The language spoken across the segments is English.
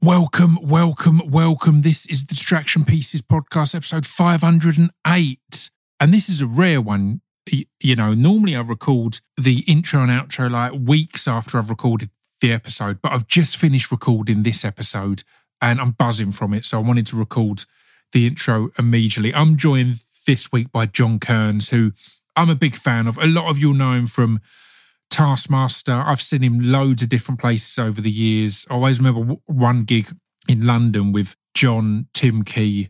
Welcome. This is the Distraction Pieces podcast, episode 508. And this is a rare one. You know, normally I record the intro and outro like weeks after I've recorded the episode, but I've just finished recording this episode and I'm buzzing from it. So I wanted to record the intro immediately. I'm joined this week by John Kearns, who I'm a big fan of. A lot of you'll know him from Taskmaster. I've seen him loads of different places over the years. I always remember one gig in London with John, Tim Key,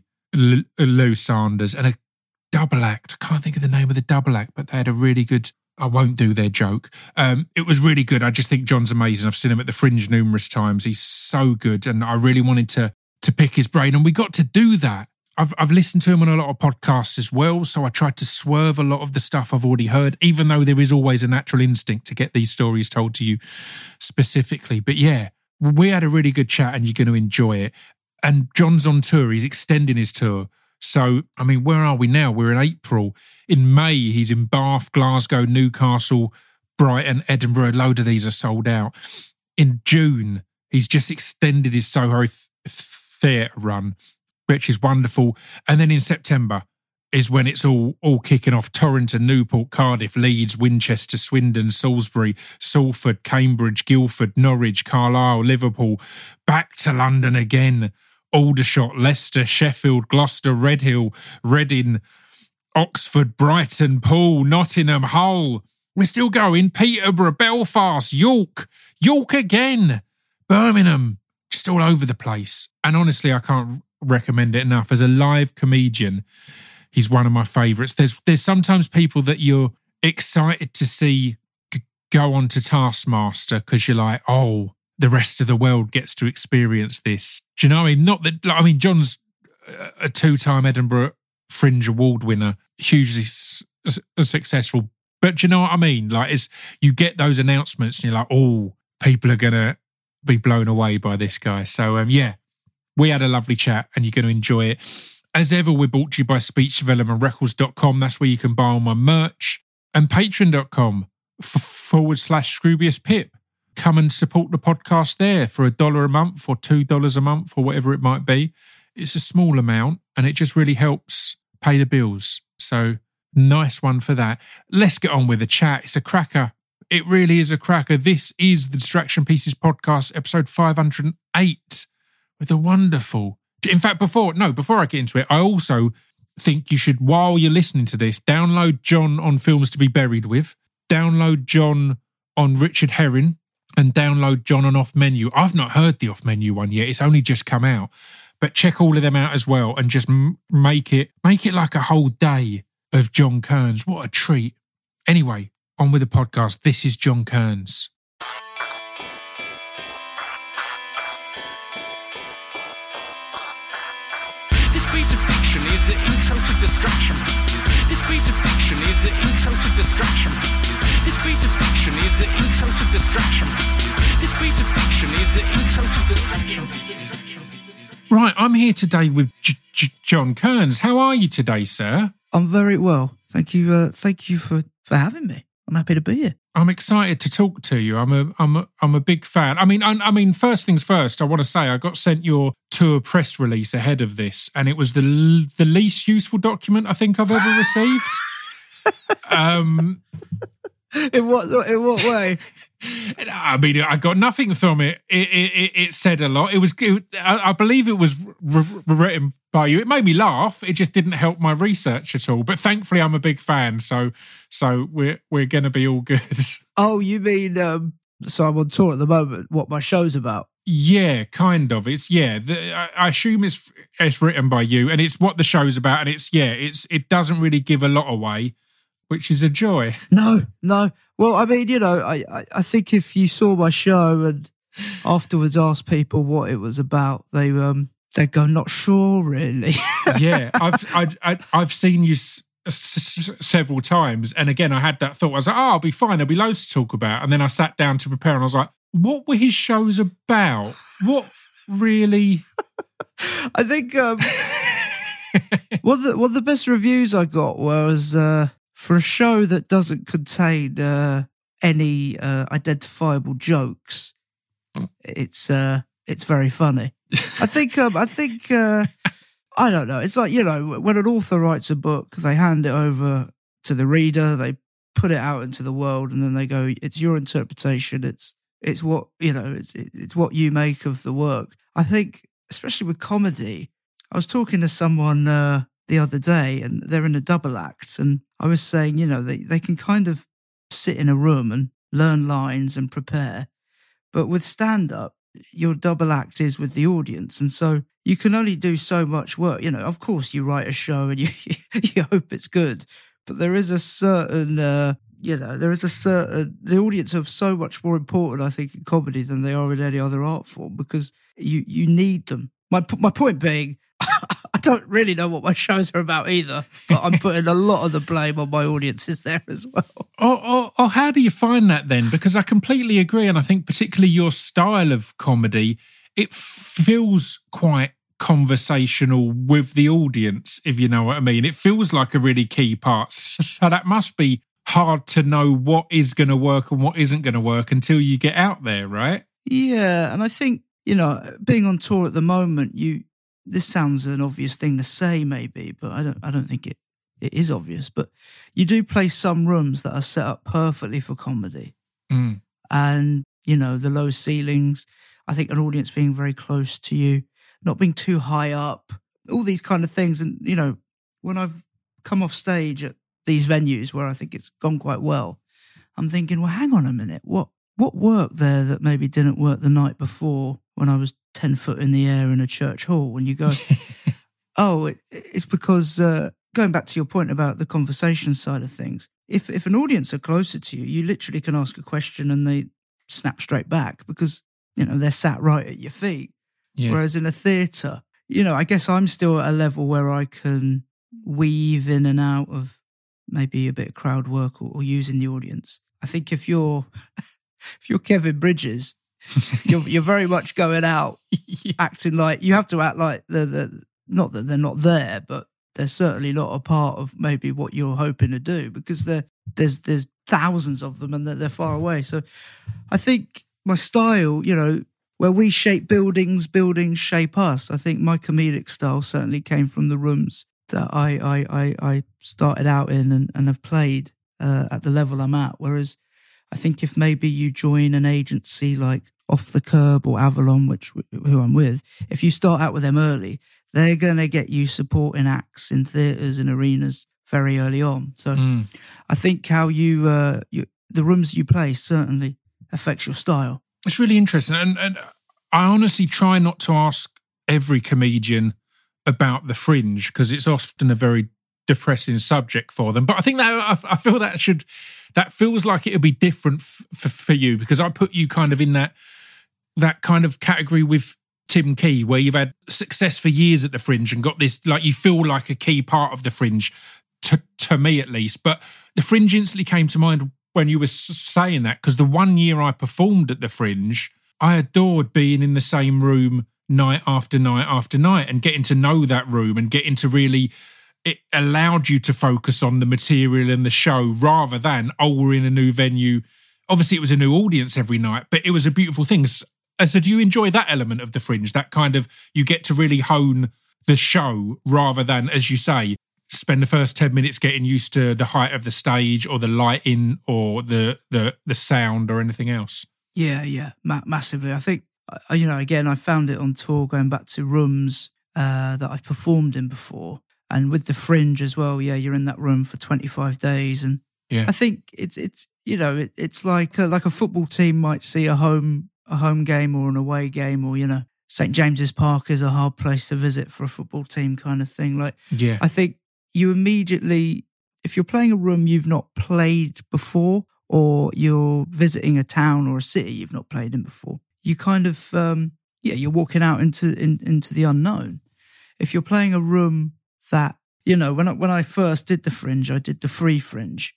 Lou Sanders, and a double act. I can't think of the name of the double act, but they had a really good, I won't do their joke. It was really good. I just think John's amazing. I've seen him at the Fringe numerous times. He's so good. And I really wanted to pick his brain. And we got to do that. I've listened to him on a lot of podcasts as well, so I tried to swerve a lot of the stuff I've already heard, even though there is always a natural instinct to get these stories told to you specifically. But yeah, we had a really good chat and you're going to enjoy it. And John's on tour. He's extending his tour. So, I mean, where are we now? We're in April. In May, he's in Bath, Glasgow, Newcastle, Brighton, Edinburgh. A load of these are sold out. In June, he's just extended his Soho Theatre run, which is wonderful. And then in September is when it's all kicking off. Torrington, Newport, Cardiff, Leeds, Winchester, Swindon, Salisbury, Salford, Cambridge, Guildford, Norwich, Carlisle, Liverpool, back to London again, Aldershot, Leicester, Sheffield, Gloucester, Redhill, Reading, Oxford, Brighton, Poole, Nottingham, Hull. We're still going. Peterborough, Belfast, York again, Birmingham, just all over the place. And honestly, I can't recommend it enough. As a live comedian, he's one of my favourites. There's sometimes people that you're excited to see go on to Taskmaster because you're like, oh, the rest of the world gets to experience this. Do you know what I mean? Not that, I mean, John's a 2-time Edinburgh Fringe Award winner, hugely successful. But do you know what I mean? Like, it's, you get those announcements and you're like, oh, people are going to be blown away by this guy. So, yeah. We had a lovely chat and you're going to enjoy it. As ever, we're brought to you by speechdevelopmentrecords.com. That's where you can buy all my merch. And patreon.com /Scroobius Pip. Come and support the podcast there for $1 a month or $2 a month or whatever it might be. It's a small amount and it just really helps pay the bills. So nice one for that. Let's get on with the chat. It's a cracker. It really is a cracker. This is the Distraction Pieces podcast, episode 508. With a wonderful... In fact, before I get into it, I also think you should, while you're listening to this, download John on Films to be Buried With, download John on Richard Herring, and download John on Off Menu. I've not heard the Off Menu one yet. It's only just come out. But check all of them out as well and just make it like a whole day of John Kearns. What a treat. Anyway, on with the podcast. This is John Kearns. This piece of fiction is the intro to Distraction Pieces. This piece of fiction is the intro to Distraction Pieces. This piece of fiction is the intro to Distraction Pieces. This piece of fiction is the intro to Distraction Pieces. Right, I'm here today with John Kearns. How are you today, sir? I'm very well. Thank you for having me. I'm happy to be here. I'm excited to talk to you. I'm a big fan. I mean, first things first, I want to say I got sent your tour press release ahead of this, and it was the least useful document I think I've ever received. In what way? I mean, I got nothing from it. It said a lot. I believe it was written by you. It made me laugh. It just didn't help my research at all. But thankfully, I'm a big fan, so we're going to be all good. Oh, you mean so I'm on tour at the moment? What my show's about? Yeah, kind of. I assume it's written by you, and it's what the show's about, and it doesn't really give a lot away, which is a joy. No. Well, I mean, I think if you saw my show and afterwards asked people what it was about, they'd go, not sure, really. Yeah, I've seen you several times, and again, I had that thought. I was like, I'll be fine. There'll be loads to talk about. And then I sat down to prepare, and I was like, what were his shows about? What really? I think one of the best reviews I got was for a show that doesn't contain any identifiable jokes. It's very funny. I think I don't know. It's like, you know, when an author writes a book, they hand it over to the reader, they put it out into the world, and then they go, it's your interpretation. It's what, you know, it's what you make of the work. I think, especially with comedy, I was talking to someone the other day, and they're in a double act, and I was saying, you know, they can kind of sit in a room and learn lines and prepare, but with stand-up, your double act is with the audience, and so you can only do so much work. You know, of course, you write a show and you hope it's good, but there is a certain, the audience are so much more important, I think, in comedy than they are in any other art form, because you need them. My point being, I don't really know what my shows are about either, but I'm putting a lot of the blame on my audiences there as well. Or how do you find that then? Because I completely agree, and I think particularly your style of comedy, it feels quite conversational with the audience, if you know what I mean. It feels like a really key part. So that must be hard to know what is going to work and what isn't going to work until you get out there, right? Yeah, and I think, you know, being on tour at the moment, this sounds an obvious thing to say maybe, but I don't think it is obvious. But you do play some rooms that are set up perfectly for comedy. Mm. And, you know, the low ceilings, I think an audience being very close to you, not being too high up, all these kind of things. And, you know, when I've come off stage at these venues where I think it's gone quite well, I'm thinking, well, hang on a minute, what worked there that maybe didn't work the night before when I was 10 foot in the air in a church hall? And you go, oh, it's because, going back to your point about the conversation side of things, if an audience are closer to you, you literally can ask a question and they snap straight back because, you know, they're sat right at your feet. Yeah. Whereas in a theatre, you know, I guess I'm still at a level where I can weave in and out of maybe a bit of crowd work or using the audience. I think if you're Kevin Bridges, you're very much going out acting like you have to act like not that they're not there, but they're certainly not a part of maybe what you're hoping to do, because there's thousands of them and they're far away. So I think my style, you know, where we shape buildings shape us. I think my comedic style certainly came from the rooms that I started out in and have played at the level I'm at. Whereas I think if maybe you join an agency like Off the Curb or Avalon, who I'm with, if you start out with them early, they're going to get you supporting acts in theatres and arenas very early on. So I think how the rooms you play certainly affects your style. It's really interesting. And I honestly try not to ask every comedian about the Fringe because it's often a very depressing subject for them. But I think that I feel that feels like it would be different for you, because I put you kind of in that kind of category with Tim Key, where you've had success for years at the Fringe and got this, like, you feel like a key part of the Fringe, to me at least. But the Fringe instantly came to mind when you were saying that, because the 1 year I performed at the Fringe, I adored being in the same room night after night after night and getting to know that room and getting to really, it allowed you to focus on the material and the show rather than, we're in a new venue. Obviously, it was a new audience every night, but it was a beautiful thing. So do you enjoy that element of the Fringe, that kind of, you get to really hone the show rather than, as you say, spend the first 10 minutes getting used to the height of the stage or the lighting or the sound or anything else? Yeah, massively. I think, you know, again, I found it on tour going back to rooms that I've performed in before. And with the Fringe as well, yeah, you're in that room for 25 days. And I think it's you know, it's like a football team might see a home game or an away game, or, you know, St. James's Park is a hard place to visit for a football team kind of thing. Like, I think you immediately, if you're playing a room you've not played before, or you're visiting a town or a city you've not played in before, you kind of, you're walking out into the unknown. If you're playing a room that, you know, when I first did the Fringe, I did the Free Fringe.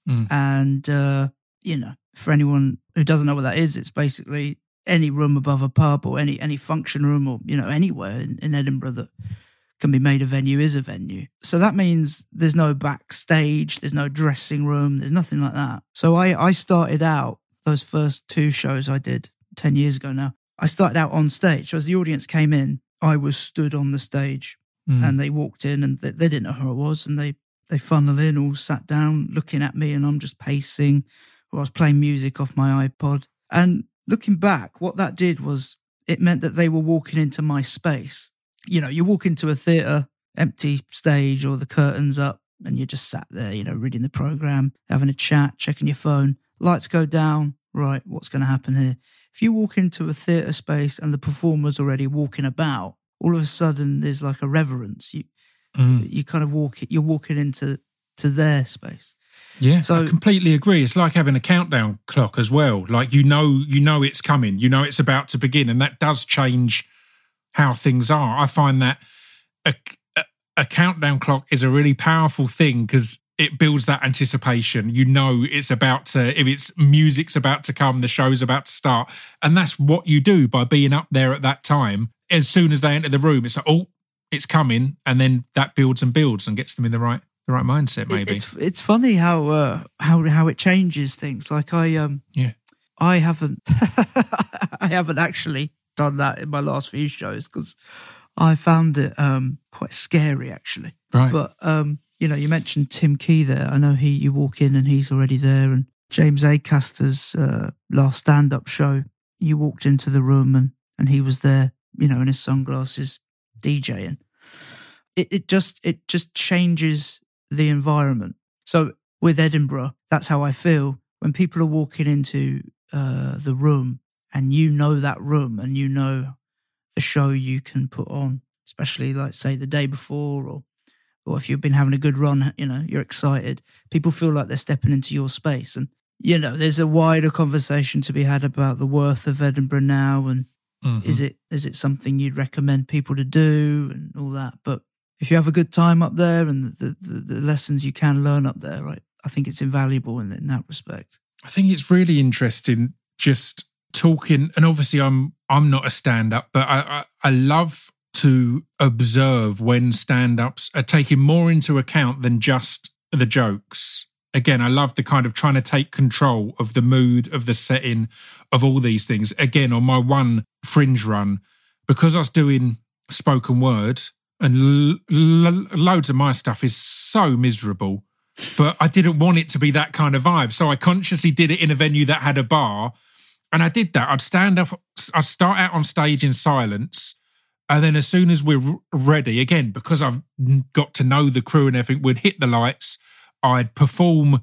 And, you know, for anyone who doesn't know what that is, it's basically any room above a pub or any function room, or, you know, anywhere in Edinburgh that can be made a venue is a venue. So that means there's no backstage, there's no dressing room, there's nothing like that. So I started out, those first two shows I did 10 years ago now, I started out on stage. So as the audience came in, I was stood on the stage and they walked in and they didn't know who I was, and they funnel in, all sat down looking at me, and I'm just pacing, or I was playing music off my iPod. And looking back, what that did was it meant that they were walking into my space. You know, you walk into a theatre, empty stage or the curtains up, and you're just sat there, you know, reading the programme, having a chat, checking your phone. Lights go down. Right, what's going to happen here? If you walk into a theatre space and the performer's already walking about, all of a sudden there's like a reverence. You kind of you're walking into their space. Yeah, so I completely agree. It's like having a countdown clock as well. Like you know it's coming. You know it's about to begin, and that does change how things are. I find that a countdown clock is a really powerful thing because it builds that anticipation. You know it's about to, if it's music's about to come, the show's about to start. And that's what you do by being up there at that time. As soon as they enter the room, it's like, oh, it's coming. And then that builds and builds and gets them in the right mindset, maybe. It's funny how it changes things. Like I haven't I haven't actually done that in my last few shows because I found it quite scary, actually. Right. But you know, you mentioned Tim Key there. I know you walk in and he's already there. And James Acaster's last stand-up show, you walked into the room and he was there, you know, in his sunglasses, DJing. It just changes the environment. So with Edinburgh, that's how I feel. When people are walking into the room and you know that room and you know the show you can put on, especially like say the day before or if you've been having a good run, you know, you're excited. People feel like they're stepping into your space. And, you know, there's a wider conversation to be had about the worth of Edinburgh now. And is it something you'd recommend people to do and all that? But if you have a good time up there and the lessons you can learn up there, right, I think it's invaluable in that respect. I think it's really interesting just talking, and obviously I'm not a stand-up, but I love to observe when stand-ups are taking more into account than just the jokes. Again, I love the kind of trying to take control of the mood, of the setting, of all these things. Again, on my one Fringe run, because I was doing spoken word and loads of my stuff is so miserable, but I didn't want it to be that kind of vibe. So I consciously did it in a venue that had a bar. And I did that. I'd start out on stage in silence. And then as soon as we're ready, again, because I've got to know the crew and everything, we'd hit the lights. I'd perform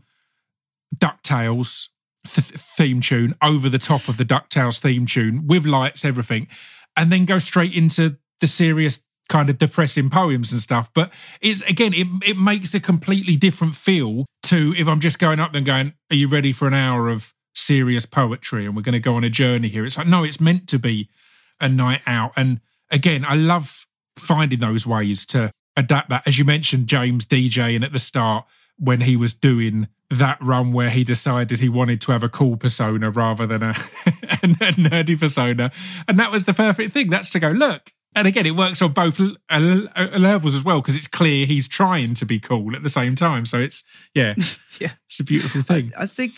DuckTales theme tune over the top of the DuckTales theme tune with lights, everything, and then go straight into the serious kind of depressing poems and stuff. But it's, again, it makes a completely different feel to if I'm just going up there and going, are you ready for an hour of serious poetry and we're going to go on a journey here? It's like, no, it's meant to be a night out. And again, I love finding those ways to adapt that. As you mentioned, James DJing at the start when he was doing that run where he decided he wanted to have a cool persona rather than a nerdy persona. And that was the perfect thing. That's to go, look. And again, it works on both levels as well because it's clear he's trying to be cool at the same time. So it's, it's a beautiful thing. I think,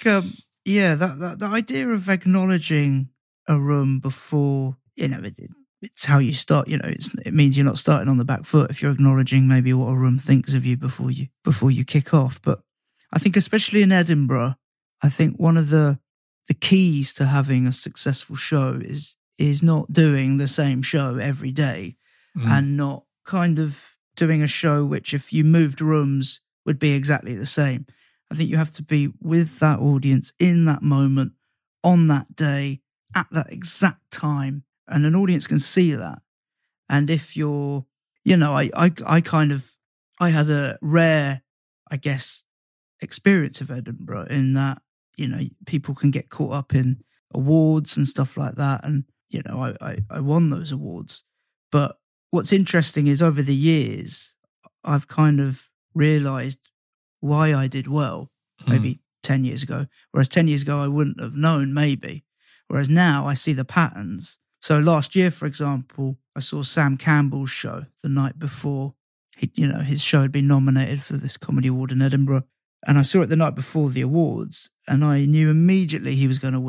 the idea of acknowledging a room before, you know, it's how you start, you know, it means you're not starting on the back foot if you're acknowledging maybe what a room thinks of you before you kick off. But I think especially in Edinburgh, I think one of the keys to having a successful show is not doing the same show every day and not kind of doing a show which if you moved rooms would be exactly the same. I think you have to be with that audience in that moment, on that day, at that exact time. And an audience can see that. And if you're, you know, I had a rare, I guess, experience of Edinburgh in that, you know, people can get caught up in awards and stuff like that. And, you know, I won those awards. But what's interesting is over the years, I've kind of realised why I did well, maybe 10 years ago. Whereas 10 years ago, I wouldn't have known, maybe. Whereas now I see the patterns. So last year, for example, I saw Sam Campbell's show the night before. His show had been nominated for this comedy award in Edinburgh. And I saw it the night before the awards and I knew immediately he was going to win.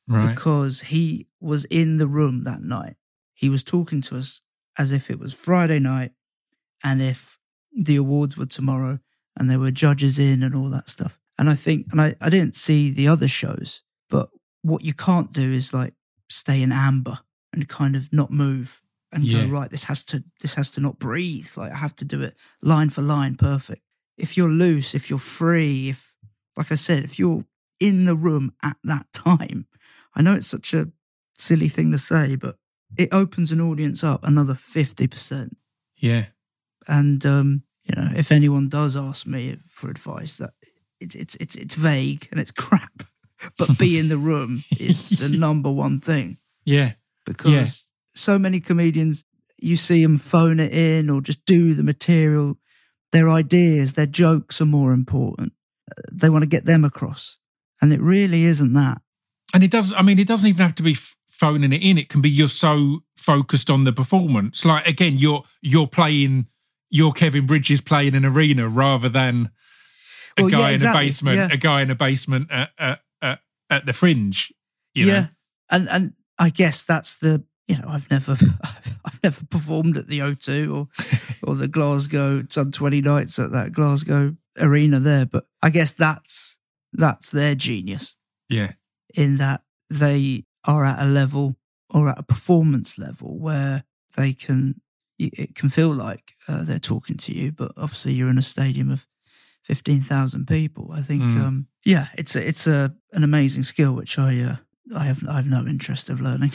Right. because he was in the room that night. He was talking to us as if it was Friday night and if the awards were tomorrow and there were judges in and all that stuff. And I think, and I didn't see the other shows, but what you can't do is like stay in amber and kind of not move and Yeah. go, right, this has to not breathe. Like I have to do it line for line, perfect. If you're loose, if you're free, if, like I said, if you're in the room at that time, I know it's such a silly thing to say, but it opens an audience up another 50%. Yeah. And, if anyone does ask me for advice, that it's vague and it's crap, but be in the room is the number one thing. Yeah. Because so many comedians, you see them phone it in or just do the material. Their ideas, their jokes are more important. They want to get them across. And it really isn't that. And it doesn't even have to be phoning it in. It can be you're so focused on the performance. Like, again, you're Kevin Bridges playing an arena rather than a guy in a basement at the Fringe. You know? And I guess that's the, I've never performed at the O2 or the Glasgow, done 20 nights at that Glasgow arena there, but I guess that's their genius. Yeah. In that they are at a level or at a performance level where it can feel like they're talking to you, but obviously you're in a stadium of 15,000 people. I think, it's an amazing skill, which I have no interest of learning.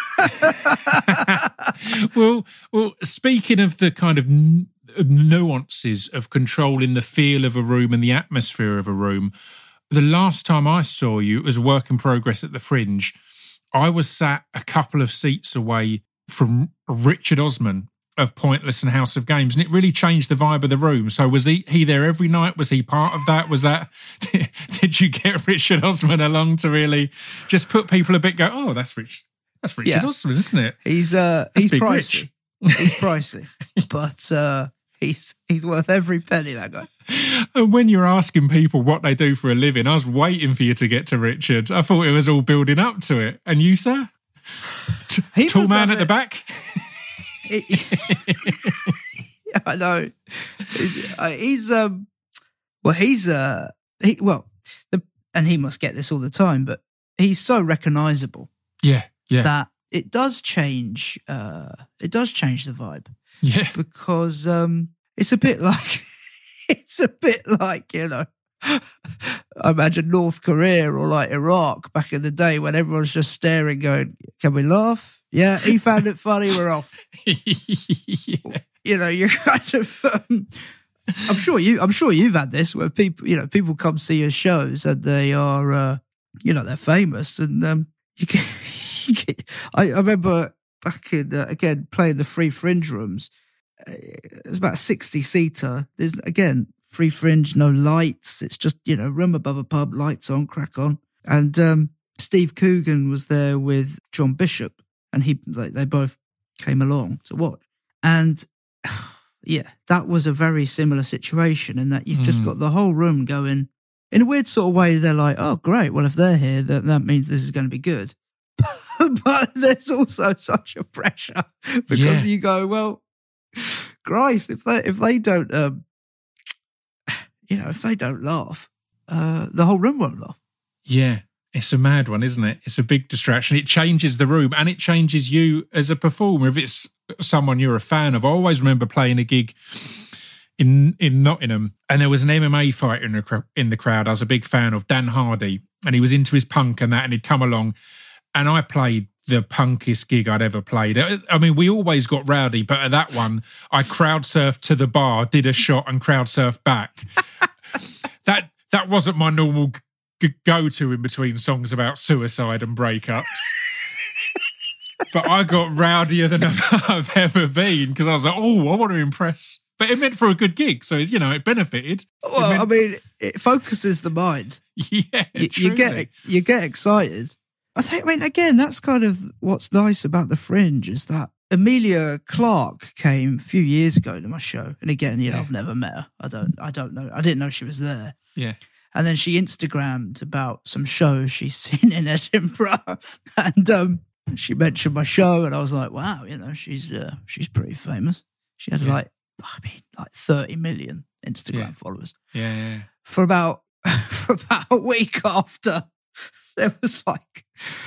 well, speaking of the kind of nuances of controlling the feel of a room and the atmosphere of a room, the last time I saw you, it was a work in progress at the Fringe. I was sat a couple of seats away from Richard Osman of Pointless and House of Games, and it really changed the vibe of the room. So was he there every night? Was he part of that? Was that, did you get Richard Osman along to really just put people a bit go, oh, that's Richard Osman, isn't it? He's pricey. He's pricey, but he's worth every penny, that guy. And when you're asking people what they do for a living, I was waiting for you to get to Richard. I thought it was all building up to it. And you, sir? Tall man at the back? I know. And he must get this all the time, but he's so recognisable. Yeah. That it does change. It does change the vibe. Yeah. Because it's a bit like I imagine North Korea or like Iraq back in the day when everyone's just staring, going, "Can we laugh? Yeah, he found it funny. We're off." Yeah. You're kind of. I'm sure you've had this where people come see your shows and they are, they're famous and you can. I remember back in again playing the Free Fringe rooms. It was about a 60-seater. There's again Free Fringe, no lights. It's just room above a pub, lights on, crack on. And Steve Coogan was there with John Bishop, and they both came along to watch. And that was a very similar situation in that you've just got the whole room going in a weird sort of way. They're like, "Oh, great! Well, if they're here, that means this is going to be good." But there's also such a pressure because you go, well, Christ, if they don't, if they don't laugh, the whole room won't laugh. Yeah, it's a mad one, isn't it? It's a big distraction. It changes the room and it changes you as a performer. If it's someone you're a fan of, I always remember playing a gig in Nottingham, and there was an MMA fighter in the crowd. I was a big fan of, Dan Hardy, and he was into his punk and that, and he'd come along. And I played the punkest gig I'd ever played. I mean, we always got rowdy, but at that one, I crowd surfed to the bar, did a shot and crowd surfed back. That wasn't my normal go-to in between songs about suicide and breakups. But I got rowdier than I've ever been because I was like, oh, I want to impress. But it meant for a good gig, so it benefited. Well, it focuses the mind. Yeah, you get excited. Again, that's kind of what's nice about the Fringe is that Emilia Clarke came a few years ago to my show, and again, I've never met her. I don't know. I didn't know she was there. Yeah, And then she Instagrammed about some shows she's seen in Edinburgh. And she mentioned my show, and I was like, wow, she's pretty famous. She had like 30 million Instagram followers. Yeah. For about a week after, there was like,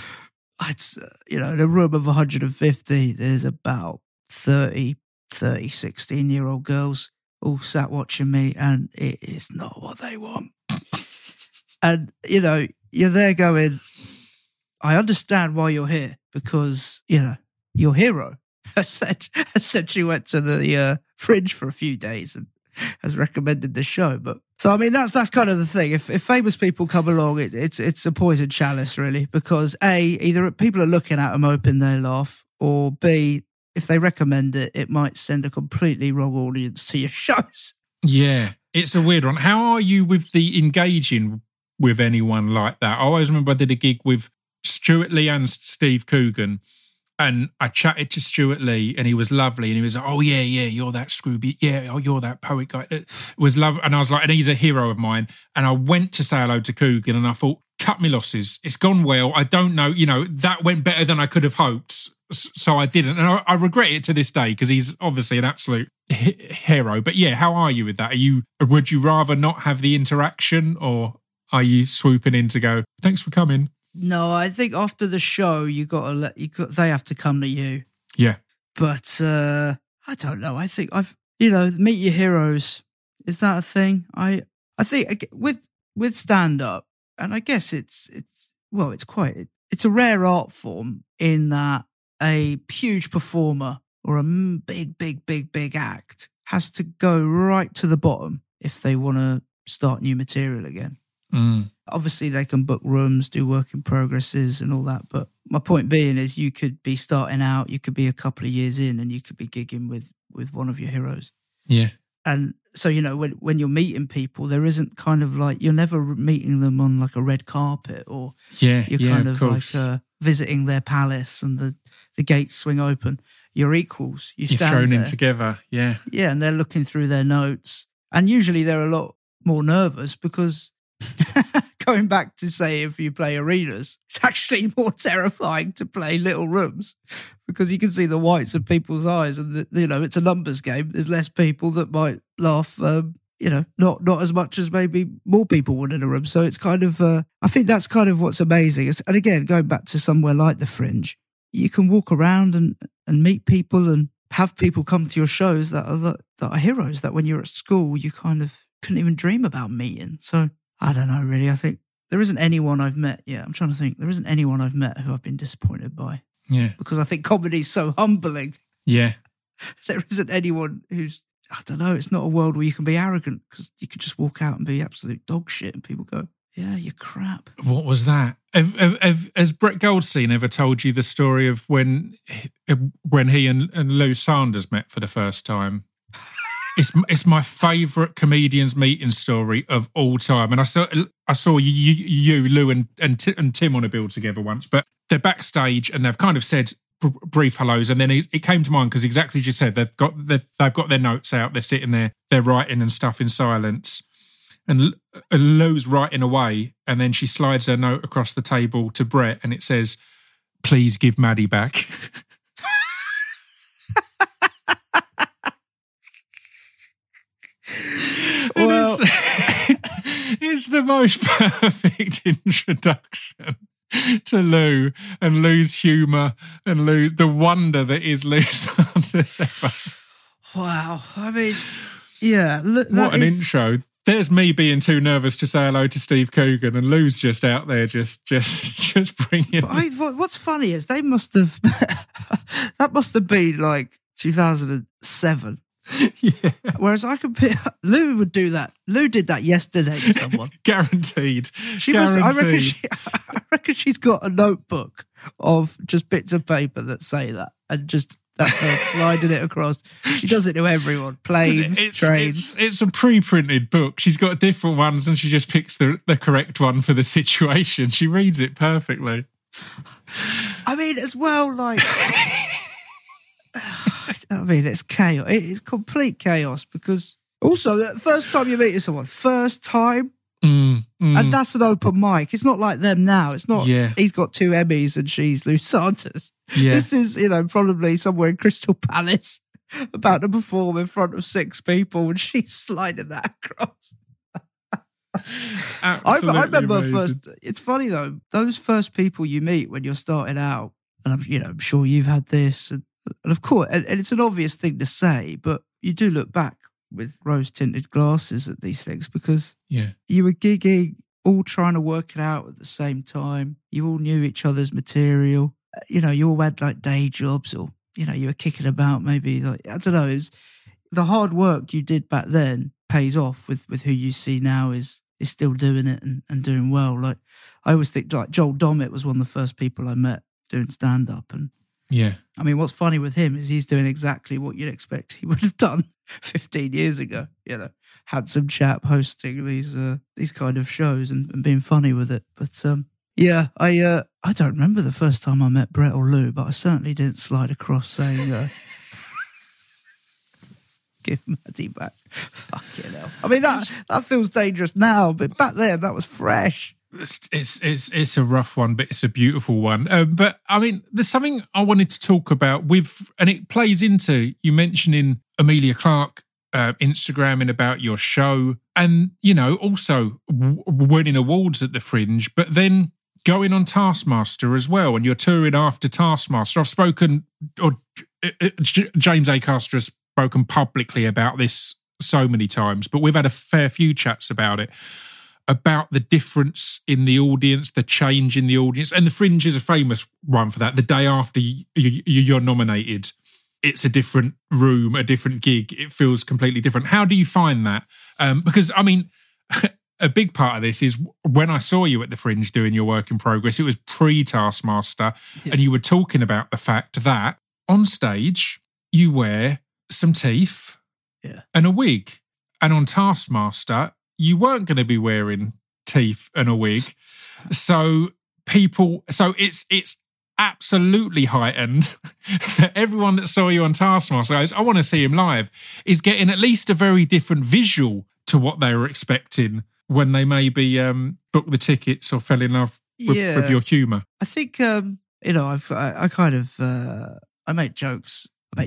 in a room of 150, there's about 30, 16-year-old girls all sat watching me, and it is not what they want. And, you're there going, I understand why you're here, because, your hero has said she went to the Fringe for a few days and has recommended the show. But so, I mean, that's kind of the thing. If famous people come along, it's a poison chalice, really, because A, either people are looking at them hoping they laugh, or B, if they recommend it, it might send a completely wrong audience to your shows. Yeah, it's a weird one. How are you with the engaging with anyone like that? I always remember I did a gig with Stuart Lee and Steve Coogan, and I chatted to Stuart Lee, and he was lovely, and he was like, oh yeah, you're that Scrooby, you're that poet guy. It was love, and I was like, and he's a hero of mine. And I went to say hello to Coogan, and I thought, cut me losses, it's gone well. I don't know, that went better than I could have hoped. So I didn't, and I regret it to this day, because he's obviously an absolute hero. But yeah, how are you with that? Would you rather not have the interaction, or are you swooping in to go, thanks for coming? No, I think after the show, they have to come to you. Yeah. But I don't know. I think meet your heroes. Is that a thing? I think with stand up, and I guess it's a rare art form in that a huge performer or a big act has to go right to the bottom if they want to start new material again. Mm. Obviously, they can book rooms, do work in progresses and all that. But my point being is, you could be starting out, you could be a couple of years in, and you could be gigging with one of your heroes. Yeah. And so, when you're meeting people, there isn't kind of like, you're never meeting them on like a red carpet, or you're kind of like visiting their palace and the gates swing open. You're equals. You're thrown there. in together. Yeah. Yeah. And they're looking through their notes. And usually they're a lot more nervous, because going back to, say, if you play arenas, it's actually more terrifying to play little rooms, because you can see the whites of people's eyes, and it's a numbers game. There's less people that might laugh, not as much as maybe more people would in a room. So it's kind of, I think that's kind of what's amazing. And again, going back to somewhere like the Fringe, you can walk around and meet people and have people come to your shows that are heroes that when you're at school, you kind of couldn't even dream about meeting. So I don't know, really. I think there isn't anyone I've met yet. I'm trying to think. There isn't anyone I've met who I've been disappointed by. Yeah. Because I think comedy's so humbling. Yeah. There isn't anyone who's, I don't know, it's not a world where you can be arrogant, because you could just walk out and be absolute dog shit and people go, yeah, you're crap. What was that? Has Brett Goldstein ever told you the story of when he and Lou Sanders met for the first time? It's my favourite comedians meeting story of all time. And I saw you, Lou, and Tim on a bill together once. But they're backstage and they've kind of said brief hellos, and then it came to mind because exactly as you said, they've got their notes out, they're sitting there, they're writing and stuff in silence. And Lou's writing away, and then she slides her note across the table to Brett, and it says, "Please give Maddie back." Well, it's the most perfect introduction to Lou and Lou's humour and the wonder that is Lou Sanders ever. Wow. I mean, yeah. What an intro. There's me being too nervous to say hello to Steve Coogan, and Lou's just out there just bringing... What's funny is they must have... that must have been like 2007. Yeah. Whereas Lou would do that. Lou did that yesterday to someone. Guaranteed. I reckon she's got a notebook of just bits of paper that say that, and just that's her sliding it across. She does it to everyone. Planes, trains. It's a pre-printed book. She's got different ones, and she just picks the correct one for the situation. She reads it perfectly. I mean, as well, like... I mean, it's chaos. It is complete chaos, because also the first time you're meeting someone, first time, And that's an open mic. It's not like them now. It's not, Yeah. he's got 2 Emmys and she's Lou Santos. Yeah. This is, you know, probably somewhere in Crystal Palace about to perform in front of 6 people and she's sliding that across. I remember first, it's funny though, those first people you meet when you're starting out, and I'm sure you've had this, and of course, and it's an obvious thing to say, but you do look back with rose-tinted glasses at these things because you were gigging, all trying to work it out at the same time. You all knew each other's material. You know, you all had like day jobs or, you know, you were kicking about maybe like, I don't know, it was, the hard work you did back then pays off with who you see now is still doing it and doing well. Like, I always think like Joel Dommett was one of the first people I met doing stand-up. And I mean, what's funny with him is he's doing exactly what you'd expect he would have done 15 years ago. You know, handsome chap hosting these kind of shows and being funny with it. But I don't remember the first time I met Brett or Lou, but I certainly didn't slide across saying, give Maddie back. Fucking hell. I mean, that feels dangerous now, but back then that was fresh. It's a rough one, but it's a beautiful one. But I mean, there's something I wanted to talk about with, and it plays into you mentioning Emilia Clarke Instagramming about your show, and you know, also winning awards at the Fringe, but then going on Taskmaster as well, and you're touring after Taskmaster. I've spoken, or James Acaster has spoken publicly about this so many times, but we've had a fair few chats about it, about the difference in the audience, the change in the audience. And the Fringe is a famous one for that. The day after you're nominated, it's a different room, a different gig. It feels completely different. How do you find that? Because, I mean, a big part of this is when I saw you at the Fringe doing your work in progress, it was pre-Taskmaster, and you were talking about the fact that on stage you wear some teeth and a wig. And on Taskmaster, you weren't going to be wearing teeth and a wig. So it's absolutely heightened that everyone that saw you on Taskmaster goes, I want to see him live, is getting at least a very different visual to what they were expecting when they maybe booked the tickets or fell in love with your humour. I think, I make jokes. I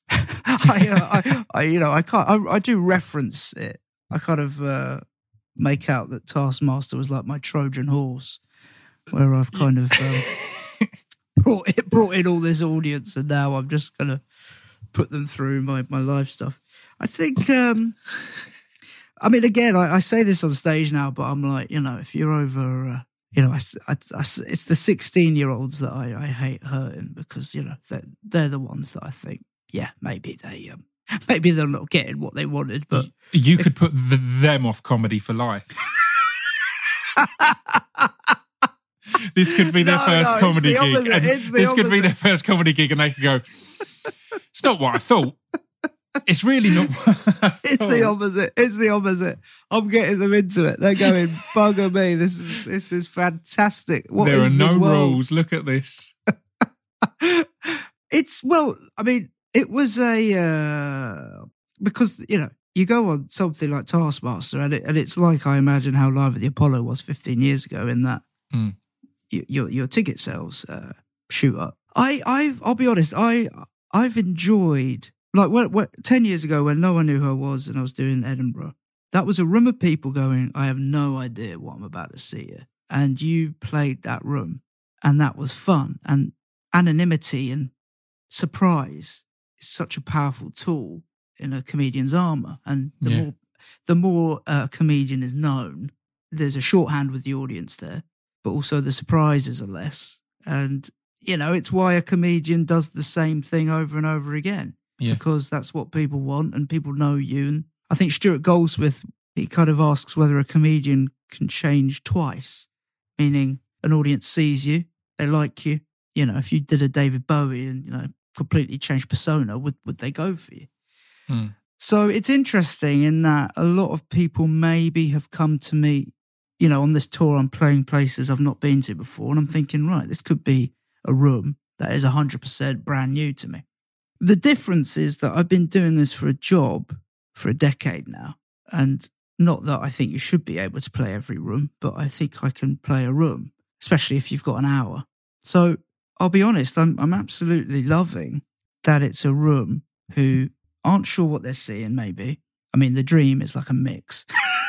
do reference it. I kind of make out that Taskmaster was like my Trojan horse, where I've kind of brought in all this audience, and now I'm just going to put them through my live stuff. I think, I mean, again, I say this on stage now, but I'm like, you know, if you're over, it's the 16-year-olds that I hate hurting because, you know, they're the ones that I think, maybe they're not getting what they wanted, but you could put them off comedy for life. This could be their first comedy gig. This could be their first comedy gig, and they could go, it's not what I thought. It's really not. It's the opposite. It's the opposite. I'm getting them into it. They're going, bugger me. This is fantastic. There are no rules. Look at this. It was because, you know, you go on something like Taskmaster and it's like, I imagine how Live at the Apollo was 15 years ago in that your ticket sales shoot up. I'll be honest, I've enjoyed, like 10 years ago when no one knew who I was and I was doing Edinburgh, that was a room of people going, I have no idea what I'm about to see here. And you played that room and that was fun. And anonymity and surprise is such a powerful tool in a comedian's armour. And the more a comedian is known, there's a shorthand with the audience there, but also the surprises are less. And, you know, it's why a comedian does the same thing over and over again, because that's what people want and people know you. And I think Stuart Goldsmith, he kind of asks whether a comedian can change twice, meaning an audience sees you, they like you. You know, if you did a David Bowie and, you know, completely changed persona, would they go for you? So it's interesting in that a lot of people maybe have come to me, you know, on this tour, I'm playing places I've not been to before, and I'm thinking, right, this could be a room that is 100% brand new to me. The difference is that I've been doing this for a job for a decade now, and Not that I think you should be able to play every room, but I think I can play a room, especially if you've got an hour. So I'll be honest, I'm absolutely loving that it's a room who aren't sure what they're seeing, maybe. I mean, the dream is like a mix.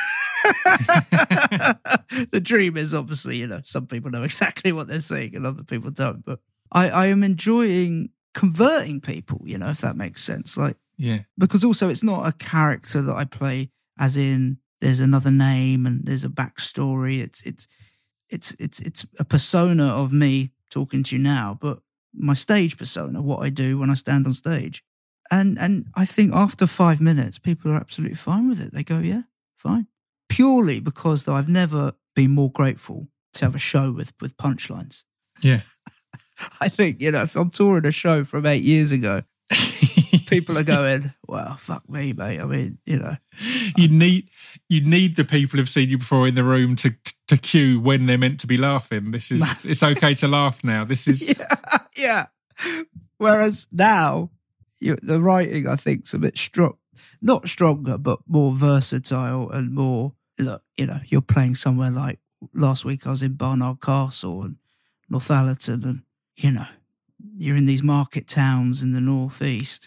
The dream is obviously, some people know exactly what they're seeing and other people don't. But I am enjoying converting people, if that makes sense. Like, yeah. Because also it's not a character that I play as in there's another name and there's a backstory. It's a persona of me talking to you now, but my stage persona, what I do when I stand on stage. And I think after 5 minutes, people are absolutely fine with it. They go, yeah, fine. Purely because though I've never been more grateful to have a show with punchlines. Yeah. I think, if I'm touring a show from 8 years ago, people are going, well, fuck me, mate. I mean, You need the people who've seen you before in the room to cue when they're meant to be laughing. It's okay to laugh now. This is... Yeah. Whereas now, the writing, I think, is a bit not stronger, but more versatile and more, look, you're playing somewhere like last week I was in Barnard Castle and Northallerton and, you're in these market towns in the northeast.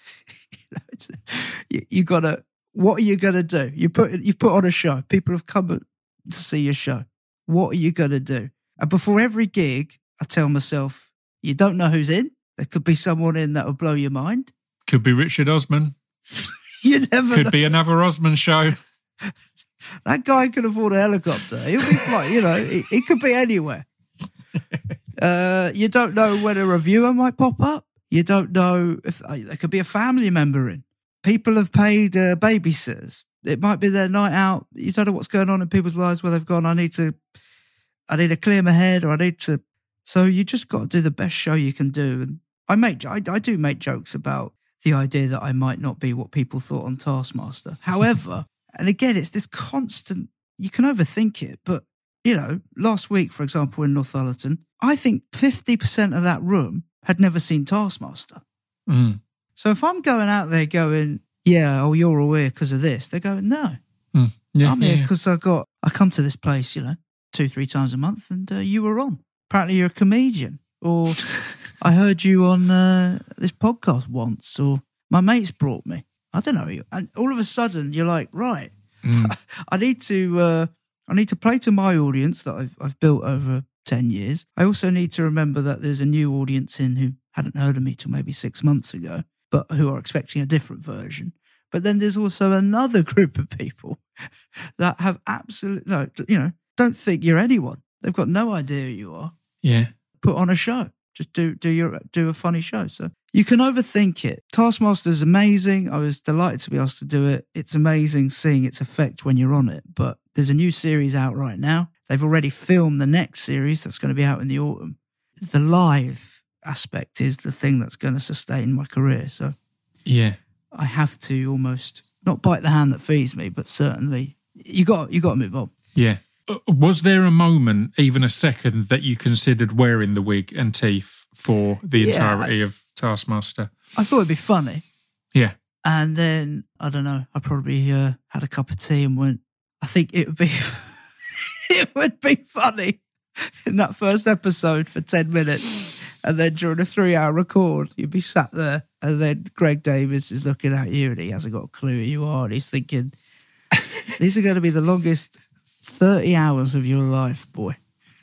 You gotta, what are you gonna do? You've put on a show. People have come to see your show. What are you gonna do? And before every gig, I tell myself, you don't know who's in. There could be someone in that will blow your mind. Could be Richard Osman. You never Could know. be another Osman show. That guy can afford a helicopter. He'll be flying, he could be anywhere. You don't know when a reviewer might pop up. You don't know if there could be a family member in. People have paid babysitters. It might be their night out. You don't know what's going on in people's lives where they've gone, I need to clear my head, or so you just got to do the best show you can do. And I do make jokes about the idea that I might not be what people thought on Taskmaster. However, and again, it's this constant, you can overthink it, but last week, for example, in Northallerton, I think 50% of that room had never seen Taskmaster. Mm. So if I'm going out there going, yeah, oh, you're all here because of this, they're going, no. Mm. Yeah, I'm here because I come to this place, 2-3 times a month, and you were on. Apparently you're a comedian, or I heard you on this podcast once, or my mates brought me. I don't know. And all of a sudden you're like, right, I need to play to my audience that I've built over 10 years. I also need to remember that there's a new audience in who hadn't heard of me till maybe 6 months ago, but who are expecting a different version. But then there's also another group of people that have don't think you're anyone. They've got no idea who you are. Yeah. Put on a show. Just do a funny show. So you can overthink it. Taskmaster is amazing. I was delighted to be asked to do it. It's amazing seeing its effect when you're on it. But there's a new series out right now. They've already filmed the next series that's going to be out in the autumn. The live aspect is the thing that's going to sustain my career. So yeah, I have to almost not bite the hand that feeds me, but certainly you got to move on. Yeah. Was there a moment, even a second, that you considered wearing the wig and teeth for the entirety of Taskmaster? I thought it'd be funny. Yeah. And then, I don't know, I probably had a cup of tea and went, I think it would be it would be funny in that first episode for 10 minutes. And then during a 3-hour record, you'd be sat there and then Greg Davies is looking at you and he hasn't got a clue who you are. And he's thinking, these are going to be the longest 30 hours of your life, boy.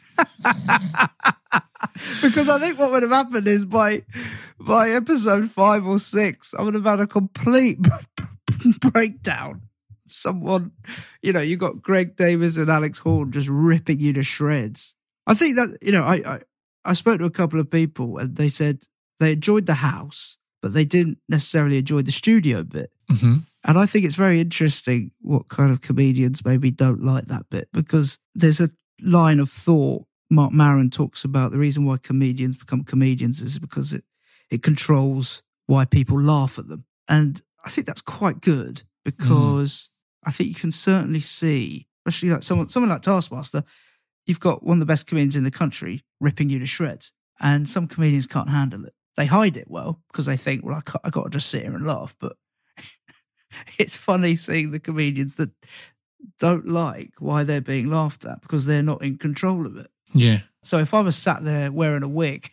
Because I think what would have happened is by episode 5 or 6, I would have had a complete breakdown. Someone, you got Greg Davies and Alex Horne just ripping you to shreds. I think that, I spoke to a couple of people and they said they enjoyed the house, but they didn't necessarily enjoy the studio bit. Mm-hmm. And I think it's very interesting what kind of comedians maybe don't like that bit, because there's a line of thought Mark Maron talks about. The reason why comedians become comedians is because it controls why people laugh at them. And I think that's quite good, because I think you can certainly see, especially like someone like Taskmaster, you've got one of the best comedians in the country ripping you to shreds, and some comedians can't handle it. They hide it well because they think, well, I got to just sit here and laugh. But it's funny seeing the comedians that don't like why they're being laughed at because they're not in control of it. Yeah. So if I was sat there wearing a wig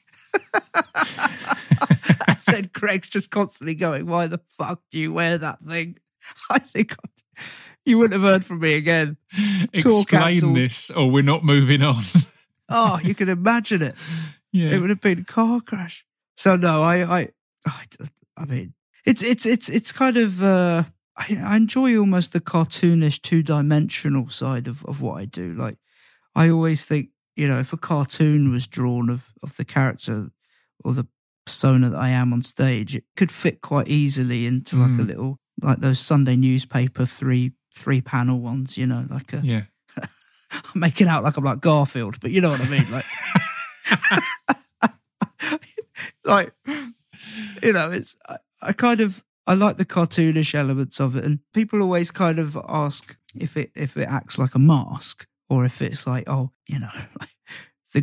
and then Greg's just constantly going, why the fuck do you wear that thing? I think you wouldn't have heard from me again. Explain this or we're not moving on. Oh, you can imagine it. Yeah. It would have been a car crash. So no, I mean, it's kind of, I enjoy almost the cartoonish 2-dimensional side of what I do. Like, I always think, you know, if a cartoon was drawn of the character or the persona that I am on stage, it could fit quite easily into like a little, like those Sunday newspaper three panel ones, you know, like a, yeah. I'm making out like I'm like Garfield, but you know what I mean? Like, like, you know, it's, I like the cartoonish elements of it. And people always kind of ask if it acts like a mask or if it's like, oh, you know, like the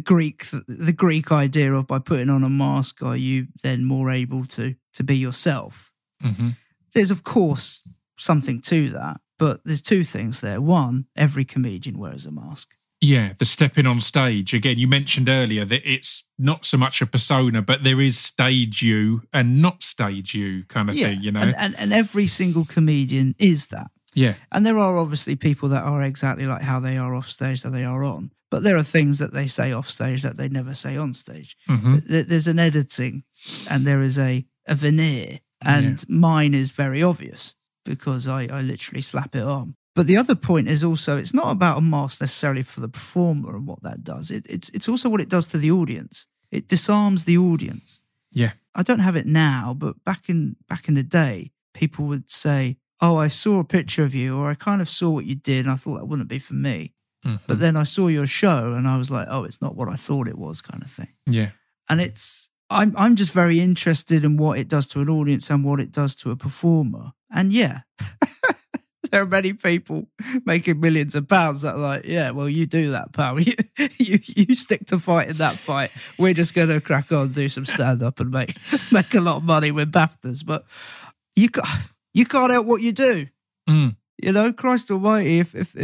Greek idea of by putting on a mask, are you then more able to be yourself? Mm-hmm. There's, of course, something to that. But there's two things there. One, every comedian wears a mask. Yeah, the stepping on stage. Again, you mentioned earlier that it's not so much a persona, but there is stage you and not stage you kind of thing, you know? And every single comedian is that. Yeah. And there are obviously people that are exactly like how they are off stage that they are on. But there are things that they say off stage that they never say on stage. Mm-hmm. There's an editing and there is a veneer. And mine is very obvious because I literally slap it on. But the other point is also, it's not about a mask necessarily for the performer and what that does. It's also what it does to the audience. It disarms the audience. Yeah. I don't have it now, but back in the day, people would say, oh, I saw a picture of you, or I kind of saw what you did, and I thought that wouldn't be for me. Mm-hmm. But then I saw your show, and I was like, oh, it's not what I thought it was, kind of thing. Yeah. And I'm just very interested in what it does to an audience and what it does to a performer. And yeah, there are many people making millions of pounds that are like, yeah, well, you do that, pal. You stick to fighting that fight. We're just going to crack on, do some stand-up and make a lot of money with BAFTAs. But you can't help what you do. Mm. You know, Christ almighty,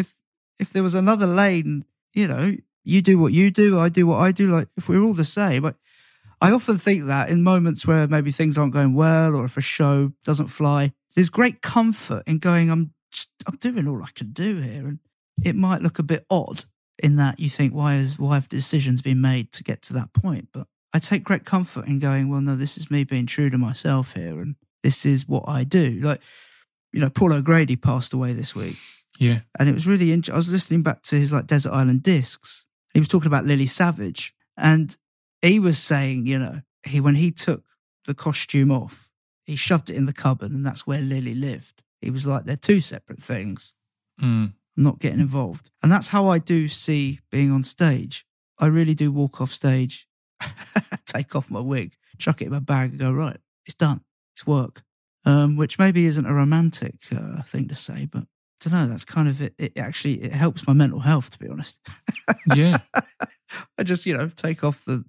if there was another lane, you know, you do what you do, I do what I do. Like, if we're all the same, like, I often think that in moments where maybe things aren't going well or if a show doesn't fly, there's great comfort in going, I'm doing all I can do here. And it might look a bit odd in that you think, why have decisions been made to get to that point? But I take great comfort in going, well, no, this is me being true to myself here. And this is what I do. Like, you know, Paul O'Grady passed away this week. Yeah. And it was really interesting. I was listening back to his like Desert Island Discs. He was talking about Lily Savage. And he was saying, you know, when he took the costume off, he shoved it in the cupboard and that's where Lily lived. He was like, they're two separate things. Mm. I'm not getting involved. And that's how I do see being on stage. I really do walk off stage, take off my wig, chuck it in my bag and go, right, it's done. It's work. Which maybe isn't a romantic thing to say, but I don't know, that's kind of it. It helps my mental health, to be honest. Yeah. I just, you know, take off the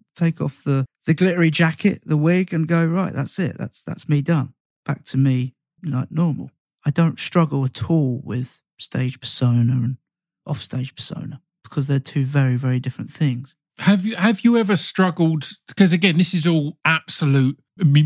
glittery jacket, the wig, and go, right, that's it. That's me done. Back to me like normal. I don't struggle at all with stage persona and off-stage persona because they're two very, very different things. Have you ever struggled? Because again, this is all absolute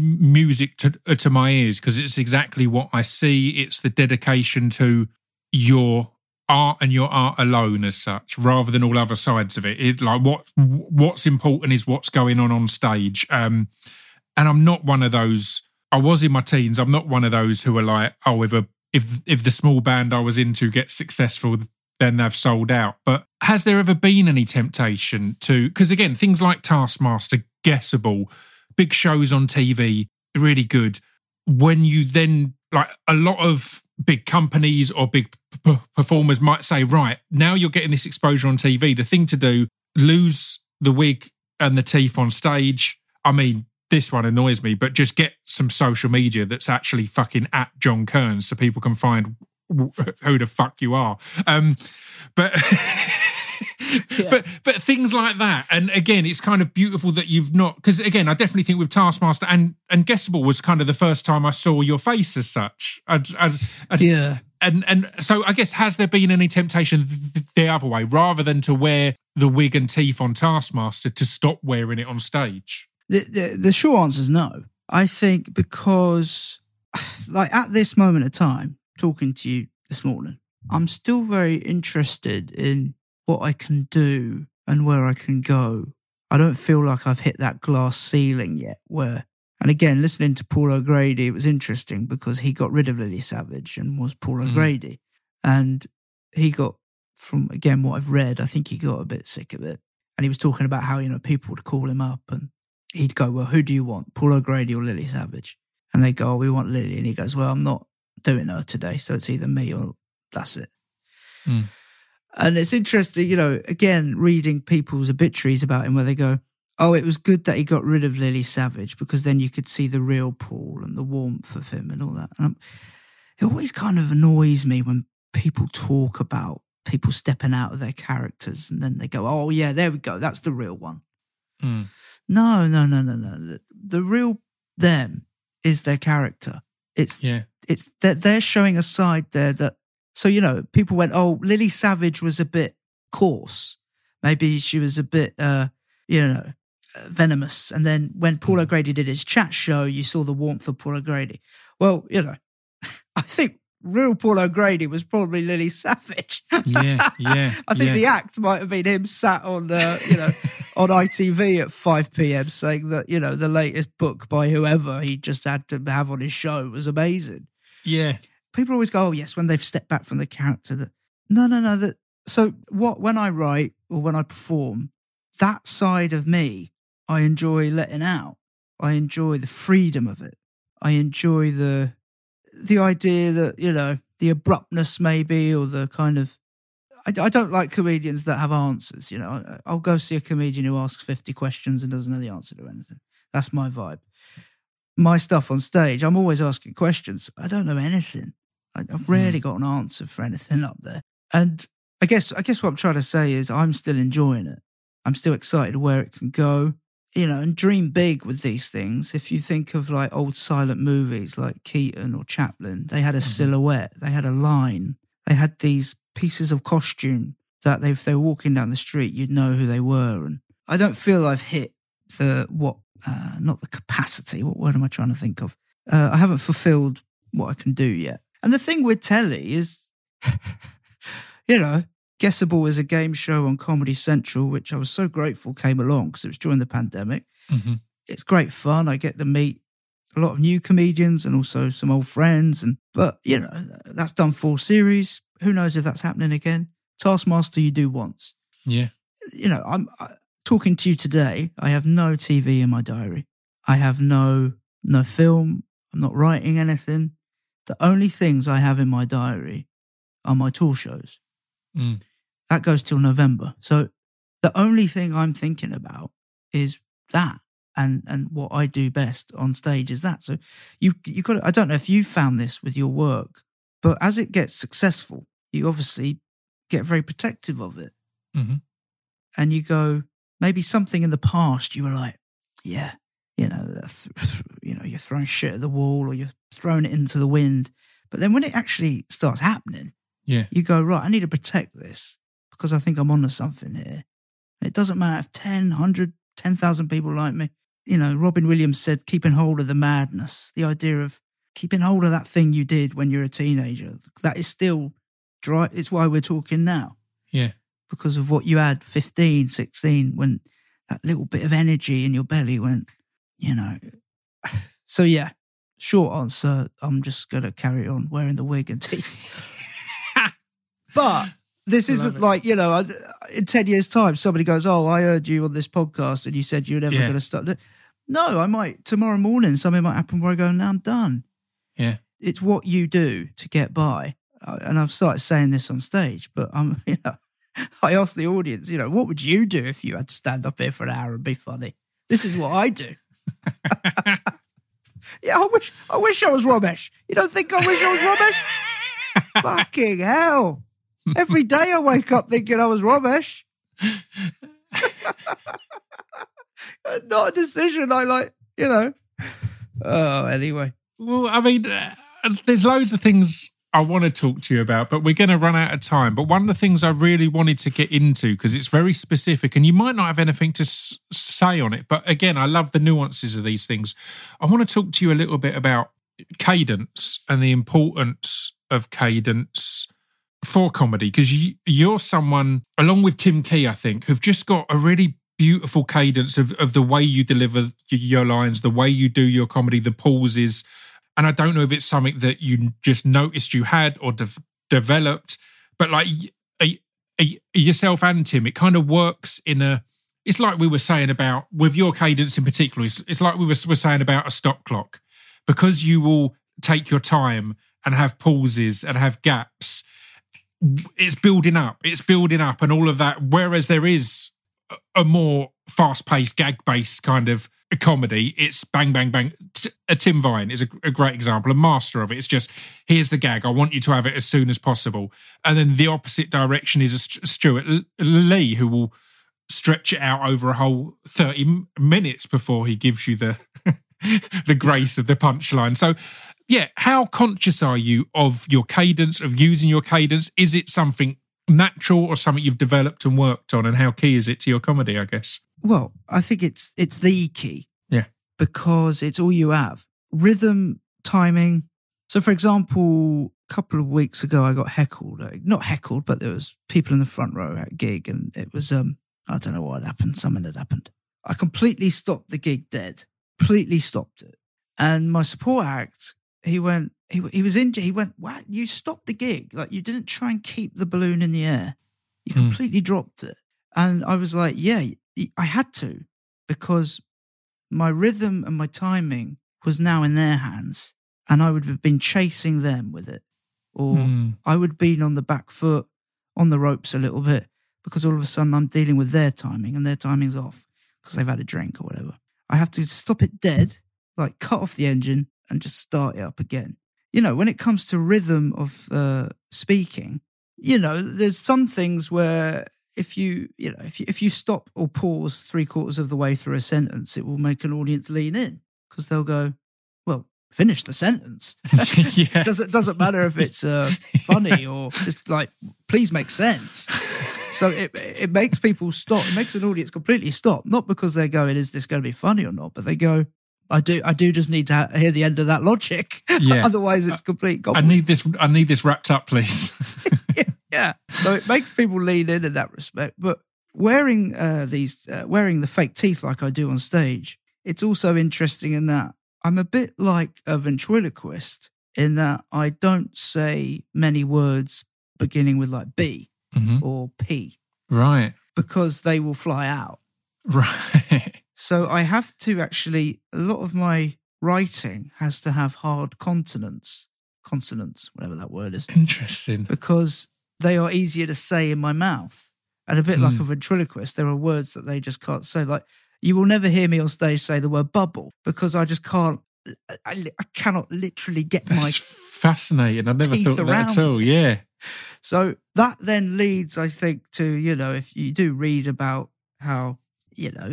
music to my ears because it's exactly what I see. It's the dedication to your art and your art alone as such, rather than all other sides of it. It like what's important is what's going on stage. And I'm not one of those. I was in my teens. I'm not one of those who are like, oh, if the small band I was into gets successful, then they've sold out. But has there ever been any temptation to? Because again, things like Taskmaster, Guessable, big shows on TV, really good. When you then like a lot of big companies or big performers might say, right, now you're getting this exposure on TV. The thing to do, lose the wig and the teeth on stage. I mean, this one annoys me, but just get some social media that's actually fucking at John Kearns so people can find who the fuck you are. But things like that. And again, it's kind of beautiful that you've not, because again, I definitely think with Taskmaster and Guessable was kind of the first time I saw your face as such. Yeah. And so I guess, has there been any temptation the other way, rather than to wear the wig and teeth on Taskmaster, to stop wearing it on stage? The short answer is no. I think because, like, at this moment of time, talking to you this morning, I'm still very interested in what I can do and where I can go. I don't feel like I've hit that glass ceiling yet where, and again, listening to Paul O'Grady, it was interesting because he got rid of Lily Savage and was Paul O'Grady. And he got, from, again, what I've read, I think he got a bit sick of it. And he was talking about how, people would call him up and he'd go, well, who do you want, Paul O'Grady or Lily Savage? And they go, oh, we want Lily. And he goes, well, I'm not doing her today, so it's either me or that's it. And it's interesting, again, reading people's obituaries about him where they go, oh, it was good that he got rid of Lily Savage because then you could see the real Paul and the warmth of him and all that. And it always kind of annoys me when people talk about people stepping out of their characters and then they go, oh, yeah, there we go. That's the real one. No. The real them is their character. It's that they're showing a side there that, so, people went, oh, Lily Savage was a bit coarse. Maybe she was a bit, venomous. And then when Paul O'Grady did his chat show, you saw the warmth of Paul O'Grady. Well, I think real Paul O'Grady was probably Lily Savage. Yeah. I think the act might have been him sat on, on ITV at 5 p.m. saying that, the latest book by whoever he just had to have on his show was amazing. Yeah. People always go, oh, yes, when they've stepped back from the character. When I write or when I perform, that side of me, I enjoy letting out. I enjoy the freedom of it. I enjoy the idea that, the abruptness maybe, or the kind of, I don't like comedians that have answers, I'll go see a comedian who asks 50 questions and doesn't know the answer to anything. That's my vibe. My stuff on stage, I'm always asking questions. I don't know anything. I've rarely got an answer for anything up there. And I guess what I'm trying to say is I'm still enjoying it. I'm still excited where it can go, and dream big with these things. If you think of like old silent movies like Keaton or Chaplin, they had a silhouette, they had a line, they had these pieces of costume that if they were walking down the street, you'd know who they were. And I don't feel I've hit not the capacity. What word am I trying to think of? I haven't fulfilled what I can do yet. And the thing with telly is, Guessable is a game show on Comedy Central, which I was so grateful came along because it was during the pandemic. Mm-hmm. It's great fun. I get to meet a lot of new comedians and also some old friends. But that's done 4 series. Who knows if that's happening again? Taskmaster you do once. Yeah. I'm talking to you today. I have no TV in my diary. I have no film. I'm not writing anything. The only things I have in my diary are my tour shows. That goes till November. So the only thing I'm thinking about is that and what I do best on stage is that. So you got to, I don't know if you found this with your work, but as it gets successful, you obviously get very protective of it. Mm-hmm. And you go, maybe something in the past you were like, yeah, you're throwing shit at the wall or you're throwing it into the wind. But then when it actually starts happening, you go, right, I need to protect this because I think I'm onto something here. And it doesn't matter if 10, 100, 10,000 people like me. Robin Williams said, keeping hold of the madness, the idea of keeping hold of that thing you did when you're a teenager. That is still dry. It's why we're talking now. Yeah. Because of what you had 15, 16, when that little bit of energy in your belly went, So yeah, short answer, I'm just going to carry on wearing the wig and teeth. But this isn't like, in 10 years' time, somebody goes, oh, I heard you on this podcast and you said you were never going to stop. No, I might, tomorrow morning, something might happen where I go, no, I'm done. Yeah. It's what you do to get by. And I've started saying this on stage, but I asked the audience, what would you do if you had to stand up here for an hour and be funny? This is what I do. Yeah, I wish I was rubbish. You don't think I wish I was rubbish? Fucking hell. Every day I wake up thinking I was rubbish. Not a decision I like, Oh, anyway. Well, I mean, there's loads of things I want to talk to you about, but we're going to run out of time. But one of the things I really wanted to get into, because it's very specific, and you might not have anything to say on it, but again, I love the nuances of these things. I want to talk to you a little bit about cadence and the importance of cadence for comedy, because you're someone, along with Tim Key, I think, who've just got a really beautiful cadence of the way you deliver your lines, the way you do your comedy, the pauses. And I don't know if it's something that you just noticed you had or developed, but like yourself and Tim, it kind of works it's like we were saying about, with your cadence in particular, it's like we were saying about a stop clock. Because you will take your time and have pauses and have gaps, it's building up and all of that. Whereas there is a more fast-paced, gag-based kind of comedy, it's bang, bang, bang. Tim Vine is a great example, a master of it. It's just, here's the gag, I want you to have it as soon as possible. And then the opposite direction is a Stuart Lee, who will stretch it out over a whole 30 minutes before he gives you the the grace of the punchline. So, yeah, how conscious are you of your cadence, of using your cadence? Is it something natural or something you've developed and worked on? And how key is it to your comedy, I guess? Well, I think it's the key. Yeah. Because it's all you have. Rhythm, timing. So, for example, a couple of weeks ago, I got heckled. Not heckled, but there was people in the front row at a gig, and it was, I don't know what happened. Something had happened. I completely stopped the gig dead. Completely stopped it. And my support act, he was injured. He went, wow, you stopped the gig. Like, you didn't try and keep the balloon in the air. You completely dropped it. And I was like, yeah, I had to, because my rhythm and my timing was now in their hands, and I would have been chasing them with it. Or I would have been on the back foot, on the ropes a little bit, because all of a sudden I'm dealing with their timing, and their timing's off because they've had a drink or whatever. I have to stop it dead, like cut off the engine and just start it up again. You know, when it comes to rhythm of speaking, you know, there's some things where if you stop or pause 3/4 of the way through a sentence, it will make an audience lean in, because they'll go, well, finish the sentence. Yeah. Doesn't matter if it's funny or just like, please make sense. So it makes people stop. It makes an audience completely stop, not because they're going, is this going to be funny or not? But they go, I do just need to hear the end of that logic. Yeah. Otherwise it's complete gobbledygook. I need this wrapped up, please. Yeah. So it makes people lean in that respect. But wearing wearing the fake teeth like I do on stage, it's also interesting in that I'm a bit like a ventriloquist in that I don't say many words beginning with like B or P. Right. Because they will fly out. Right. So I have to actually, a lot of my writing has to have hard consonants, whatever that word is. Interesting. Because they are easier to say in my mouth. And a bit like a ventriloquist, there are words that they just can't say. Like, you will never hear me on stage say the word bubble, because I just can't, I cannot literally get That's fascinating. I never thought of that at all. Yeah. So that then leads, I think, to, you know, if you do read about how, you know,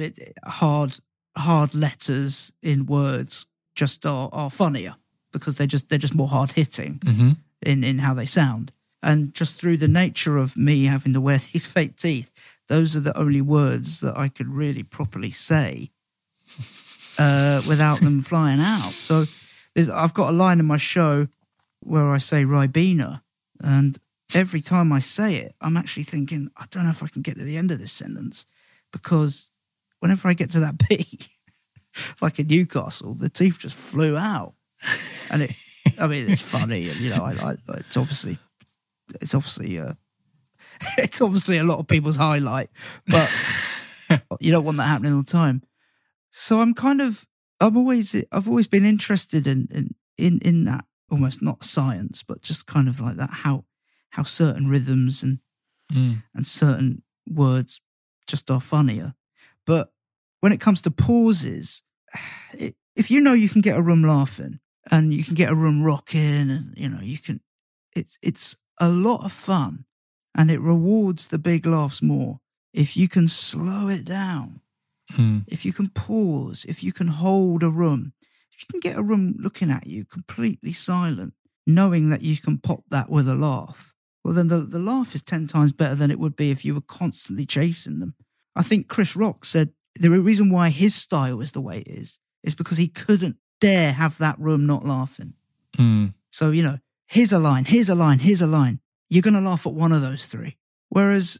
hard letters in words just are funnier because they're just more hard hitting in how they sound. And just through the nature of me having to wear these fake teeth, those are the only words that I could really properly say without them flying out. So I've got a line in my show where I say Ribena, and every time I say it, I'm actually thinking, I don't know if I can get to the end of this sentence, because whenever I get to that B, like in Newcastle, the teeth just flew out. And it's funny, and, you know, it's obviously a lot of people's highlight, but you don't want that happening all the time. So I've always been interested in that, almost not science, but just kind of like that, how certain rhythms and certain words just are funnier. But when it comes to pauses, if you know you can get a room laughing and you can get a room rocking, and you know it's a lot of fun, and it rewards the big laughs more if you can slow it down, if you can pause, if you can hold a room, if you can get a room looking at you completely silent, knowing that you can pop that with a laugh, well, then the laugh is 10 times better than it would be if you were constantly chasing them. I think Chris Rock said the reason why his style is the way it is because he couldn't dare have that room not laughing. So, you know, here's a line. You're going to laugh at one of those three. Whereas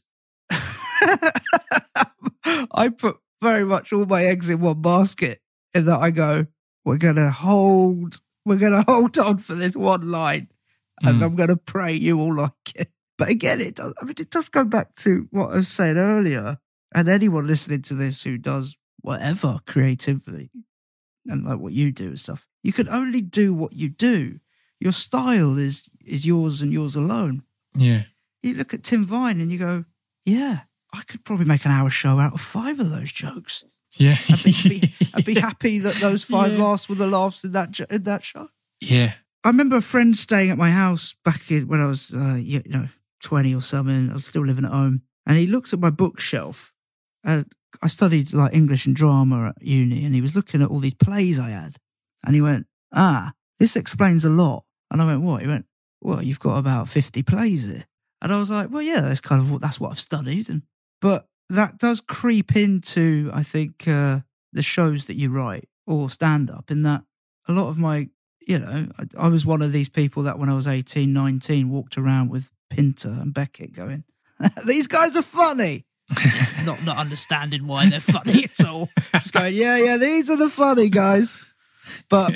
I put very much all my eggs in one basket in that I go, we're going to hold on for this one line and I'm going to pray you all like it. But again, it does go back to what I was saying earlier. And anyone listening to this who does whatever creatively and like what you do and stuff, you can only do what you do. Your style is yours and yours alone. Yeah. You look at Tim Vine and you go, yeah, I could probably make an hour show out of 5 of those jokes. Yeah. I'd be happy that those 5 laughs were the laughs in that show. Yeah. I remember a friend staying at my house back when I was, 20 or something. I was still living at home. And he looked at my bookshelf. I studied like English and drama at uni, and he was looking at all these plays I had. And he went, this explains a lot. And I went, what? He went, well, you've got about 50 plays here. And I was like, well, yeah, that's what I've studied. But that does creep into, I think, the shows that you write or stand up, in that a lot of my, I was one of these people that when I was 18, 19, walked around with Pinter and Beckett going, these guys are funny. not understanding why they're funny at all. Just going, yeah, these are the funny guys. But,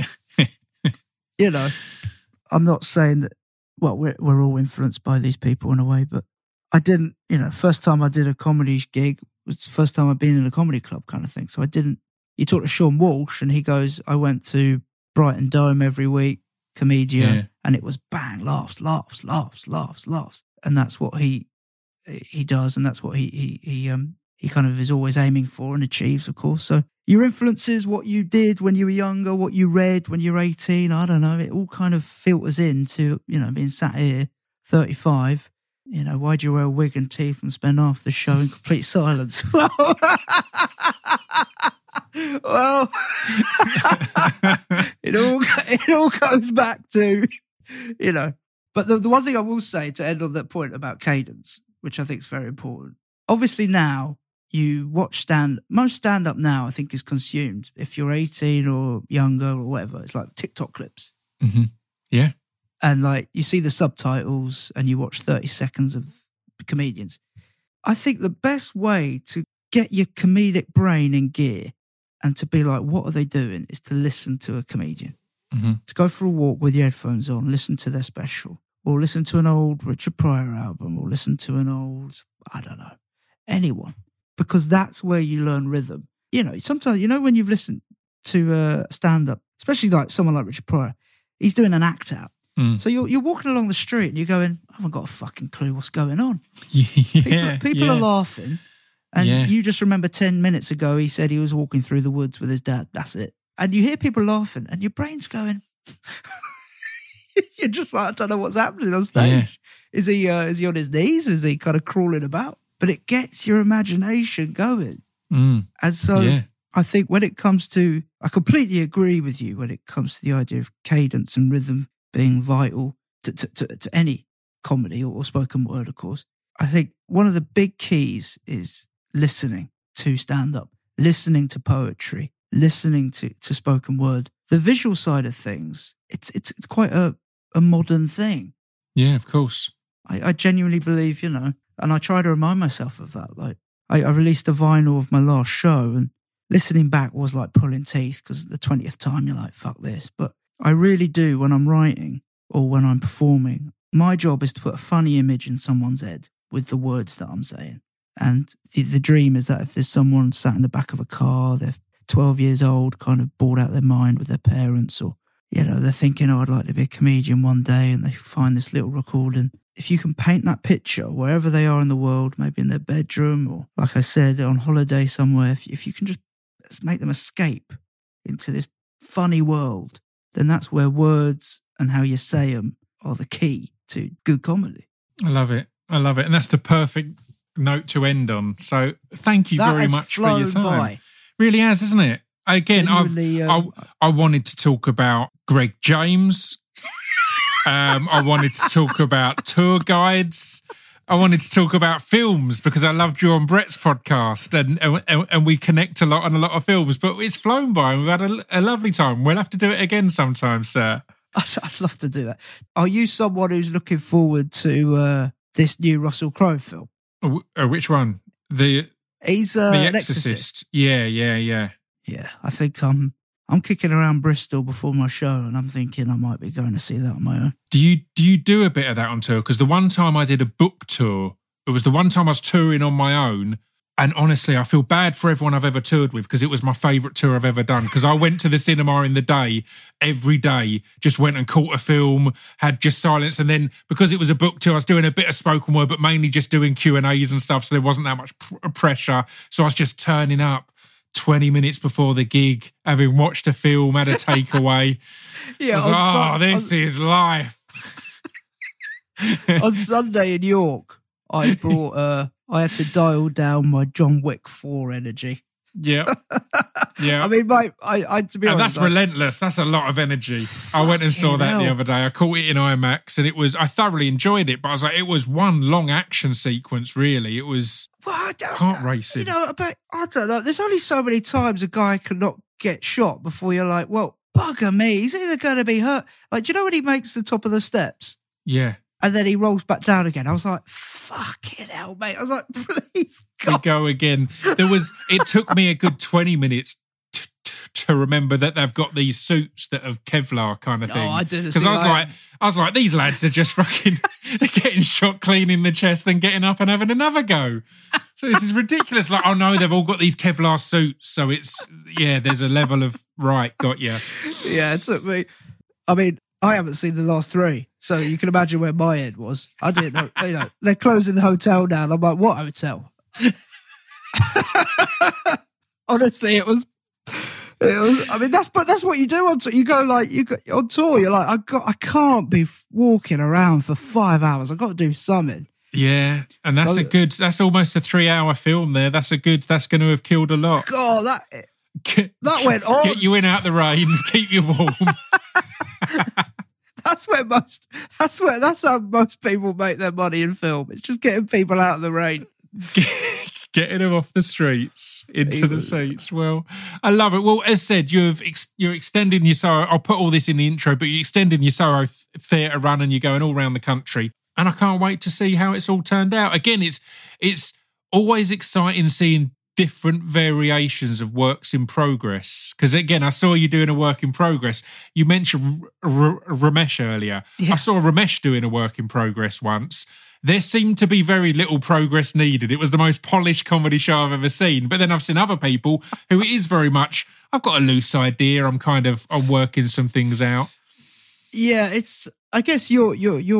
I'm not saying that, well, we're all influenced by these people in a way, but I didn't, first time I did a comedy gig was the first time I'd been in a comedy club kind of thing. So you talk to Sean Walsh and he goes, I went to Brighton Dome every week, comedian, and it was bang, laughs. And that's what he does, and that's what he kind of is always aiming for and achieves, of course. So your influences, what you did when you were younger, what you read when you were 18, I don't know, it all kind of filters into, being sat here, 35, why'd you wear a wig and teeth and spend half the show in complete silence? Well, it all goes back to, But the one thing I will say to end on that point about cadence, which I think is very important. Obviously now you watch most stand-up now I think is consumed. If you're 18 or younger or whatever, it's like TikTok clips. Mm-hmm. Yeah. And like you see the subtitles and you watch 30 seconds of comedians. I think the best way to get your comedic brain in gear and to be like, what are they doing, is to listen to a comedian. Mm-hmm. To go for a walk with your headphones on, listen to their special, or listen to an old Richard Pryor album, or listen to an old, I don't know, anyone. Because that's where you learn rhythm. Sometimes, when you've listened to stand-up, especially like someone like Richard Pryor, he's doing an act out. Mm. So you're walking along the street and you're going, I haven't got a fucking clue what's going on. People are laughing. And you just remember 10 minutes ago, he said he was walking through the woods with his dad. That's it. And you hear people laughing and your brain's going, you're just like, I don't know what's happening on stage. Yeah. Is he on his knees? Is he kind of crawling about? But it gets your imagination going. Mm. And so I think when it comes to, I completely agree with you when it comes to the idea of cadence and rhythm being vital to any comedy or spoken word, of course. I think one of the big keys is listening to stand-up, listening to poetry, listening to spoken word. The visual side of things, it's quite a modern thing. Yeah, of course. I genuinely believe, and I try to remind myself of that. Like, I released a vinyl of my last show, and listening back was like pulling teeth, because the 20th time you're like, fuck this. But I really do, when I'm writing or when I'm performing, my job is to put a funny image in someone's head with the words that I'm saying. And the dream is that if there's someone sat in the back of a car, they're 12 years old, kind of bored out of their mind with their parents, or, they're thinking, I'd like to be a comedian one day, and they find this little recording. If you can paint that picture wherever they are in the world, maybe in their bedroom, or like I said, on holiday somewhere, if you can just make them escape into this funny world, then that's where words and how you say them are the key to good comedy. I love it. And that's the perfect note to end on. So thank you very much for your time. By. Really has, isn't it? Again, I wanted to talk about Greg James. I wanted to talk about tour guides. I wanted to talk about films because I loved you on Brett's podcast and we connect a lot on a lot of films, but it's flown by and we've had a lovely time. We'll have to do it again sometime, sir. I'd love to do that. Are you someone who's looking forward to this new Russell Crowe film? Which one? He's The an Exorcist. Yeah. Yeah, I think I'm kicking around Bristol before my show and I'm thinking I might be going to see that on my own. Do you do a bit of that on tour? Because the one time I did a book tour, it was the one time I was touring on my own. And honestly, I feel bad for everyone I've ever toured with because it was my favourite tour I've ever done. Because I went to the cinema in the day, every day, just went and caught a film, had just silence. And then because it was a book tour, I was doing a bit of spoken word, but mainly just doing Q&As and stuff. So there wasn't that much pressure. So I was just turning up 20 minutes before the gig, having watched a film, had a takeaway. Yeah, this is life. On Sunday in York, I had to dial down my John Wick 4 energy. Yeah. I mean, mate, I to be honest, that's relentless. That's a lot of energy. I went and saw that the other day. I caught it in IMAX and I thoroughly enjoyed it, but I was like, it was one long action sequence, really. It was heart racing. You know, but I don't know. There's only so many times a guy cannot get shot before you're like, well, bugger me, he's either going to be hurt. Like, do you know when he makes the top of the steps? Yeah. And then he rolls back down again. I was like, fucking hell, mate. I was like, please, God. We go again. It took me a good 20 minutes to remember that they've got these suits that have Kevlar kind of thing. Oh, I did. Because I was like, these lads are just fucking they're getting shot clean in the chest, then getting up and having another go. So this is ridiculous. Like, oh no, they've all got these Kevlar suits. So there's a level of, right, got you. Yeah, it took me. I mean, I haven't seen the last three, so you can imagine where my head was. I didn't know. You know, they're closing the hotel down. I'm like, what hotel? Honestly, it was. I mean, that's what you do on tour. You go on tour. You're like, I can't be walking around for 5 hours. I've got to do something. Yeah, and that's almost a 3-hour film there. That's going to have killed a lot. God, that went on. Get you in out the rain, keep you warm. That's how most people make their money in film. It's just getting people out of the rain. Getting them off the streets into the seats. Well, I love it. Well, as said, you're extending your Sorrow. I'll put all this in the intro, but you're extending your Sorrow theatre run and you're going all around the country. And I can't wait to see how it's all turned out. Again, it's always exciting seeing different variations of works in progress. Because again, I saw you doing a work in progress. You mentioned Ramesh earlier. Yeah. I saw Ramesh doing a work in progress once. There seemed to be very little progress needed. It was the most polished comedy show I've ever seen. But then I've seen other people who it is very much, I've got a loose idea. I'm working some things out. Yeah, I guess you're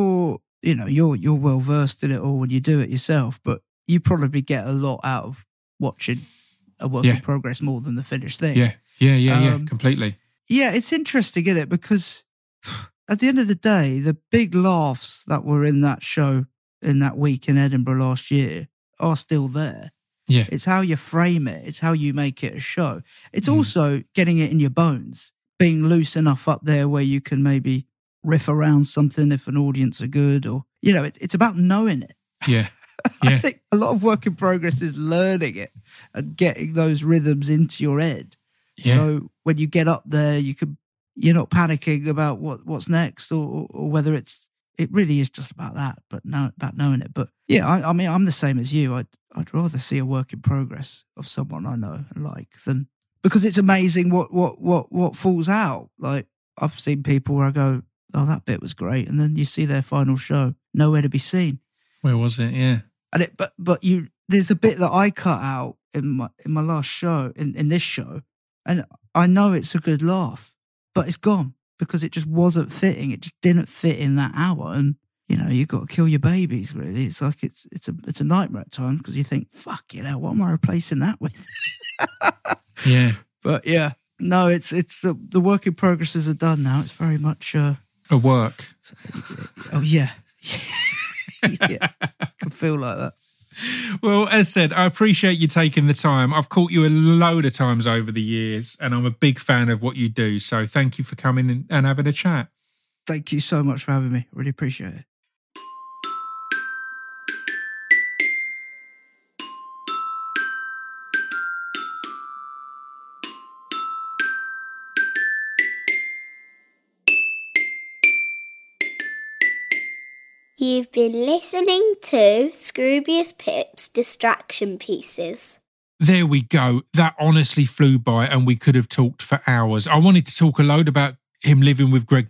well versed in it all when you do it yourself, but you probably get a lot out of watching a work in progress more than the finished thing. Yeah, completely. Yeah, it's interesting, isn't it? Because at the end of the day, the big laughs that were in that show in that week in Edinburgh last year are still there. Yeah. It's how you frame it. It's how you make it a show. It's also getting it in your bones, being loose enough up there where you can maybe riff around something if an audience are good, or, it's about knowing it. Yeah. I think a lot of work in progress is learning it and getting those rhythms into your head. Yeah. So when you get up there, you're not panicking about what's next or whether it really is just about that, but about knowing it. But yeah, I mean, I'm the same as you. I'd rather see a work in progress of someone I know and like than, because it's amazing what falls out. Like, I've seen people where I go, oh, that bit was great, and then you see their final show, nowhere to be seen. Where was it? Yeah. And there's a bit that I cut out in my last show, in this show, and I know it's a good laugh, but it's gone because it just wasn't fitting. It just didn't fit in that hour, and you've got to kill your babies. Really, it's like it's a nightmare at times because you think, fuck what am I replacing that with? Yeah. But yeah, no, it's the work in progresses are done now. It's very much a work. Oh yeah. Yeah, can feel like that. Well, as said, I appreciate you taking the time. I've caught you a load of times over the years, and I'm a big fan of what you do. So thank you for coming and having a chat. Thank you so much for having me. Really appreciate it. You've been listening to Scroobius Pip's Distraction Pieces. There we go. That honestly flew by and we could have talked for hours. I wanted to talk a load about him living with Greg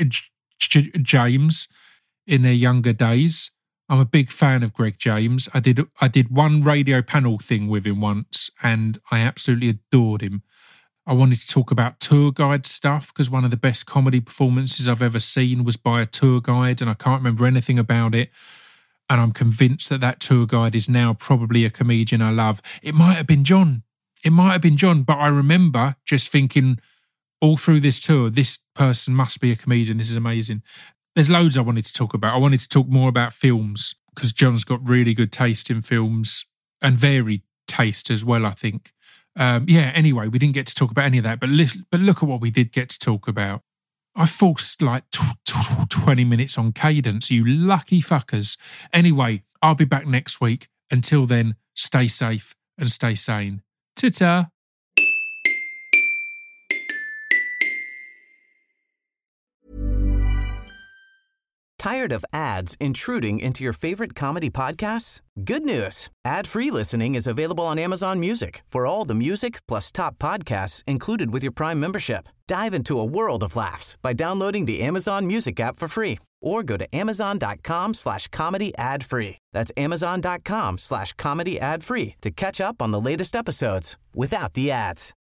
James in their younger days. I'm a big fan of Greg James. I did one radio panel thing with him once and I absolutely adored him. I wanted to talk about tour guide stuff because one of the best comedy performances I've ever seen was by a tour guide and I can't remember anything about it. And I'm convinced that tour guide is now probably a comedian I love. It might have been John. But I remember just thinking all through this tour, this person must be a comedian. This is amazing. There's loads I wanted to talk about. I wanted to talk more about films because John's got really good taste in films and varied taste as well, I think. Anyway, we didn't get to talk about any of that, but look at what we did get to talk about. I forced like 20 minutes on cadence, you lucky fuckers. Anyway, I'll be back next week. Until then, stay safe and stay sane. Ta-ta. Tired of ads intruding into your favorite comedy podcasts? Good news. Ad-free listening is available on Amazon Music for all the music plus top podcasts included with your Prime membership. Dive into a world of laughs by downloading the Amazon Music app for free or go to amazon.com/comedy ad-free. That's amazon.com/comedy ad-free to catch up on the latest episodes without the ads.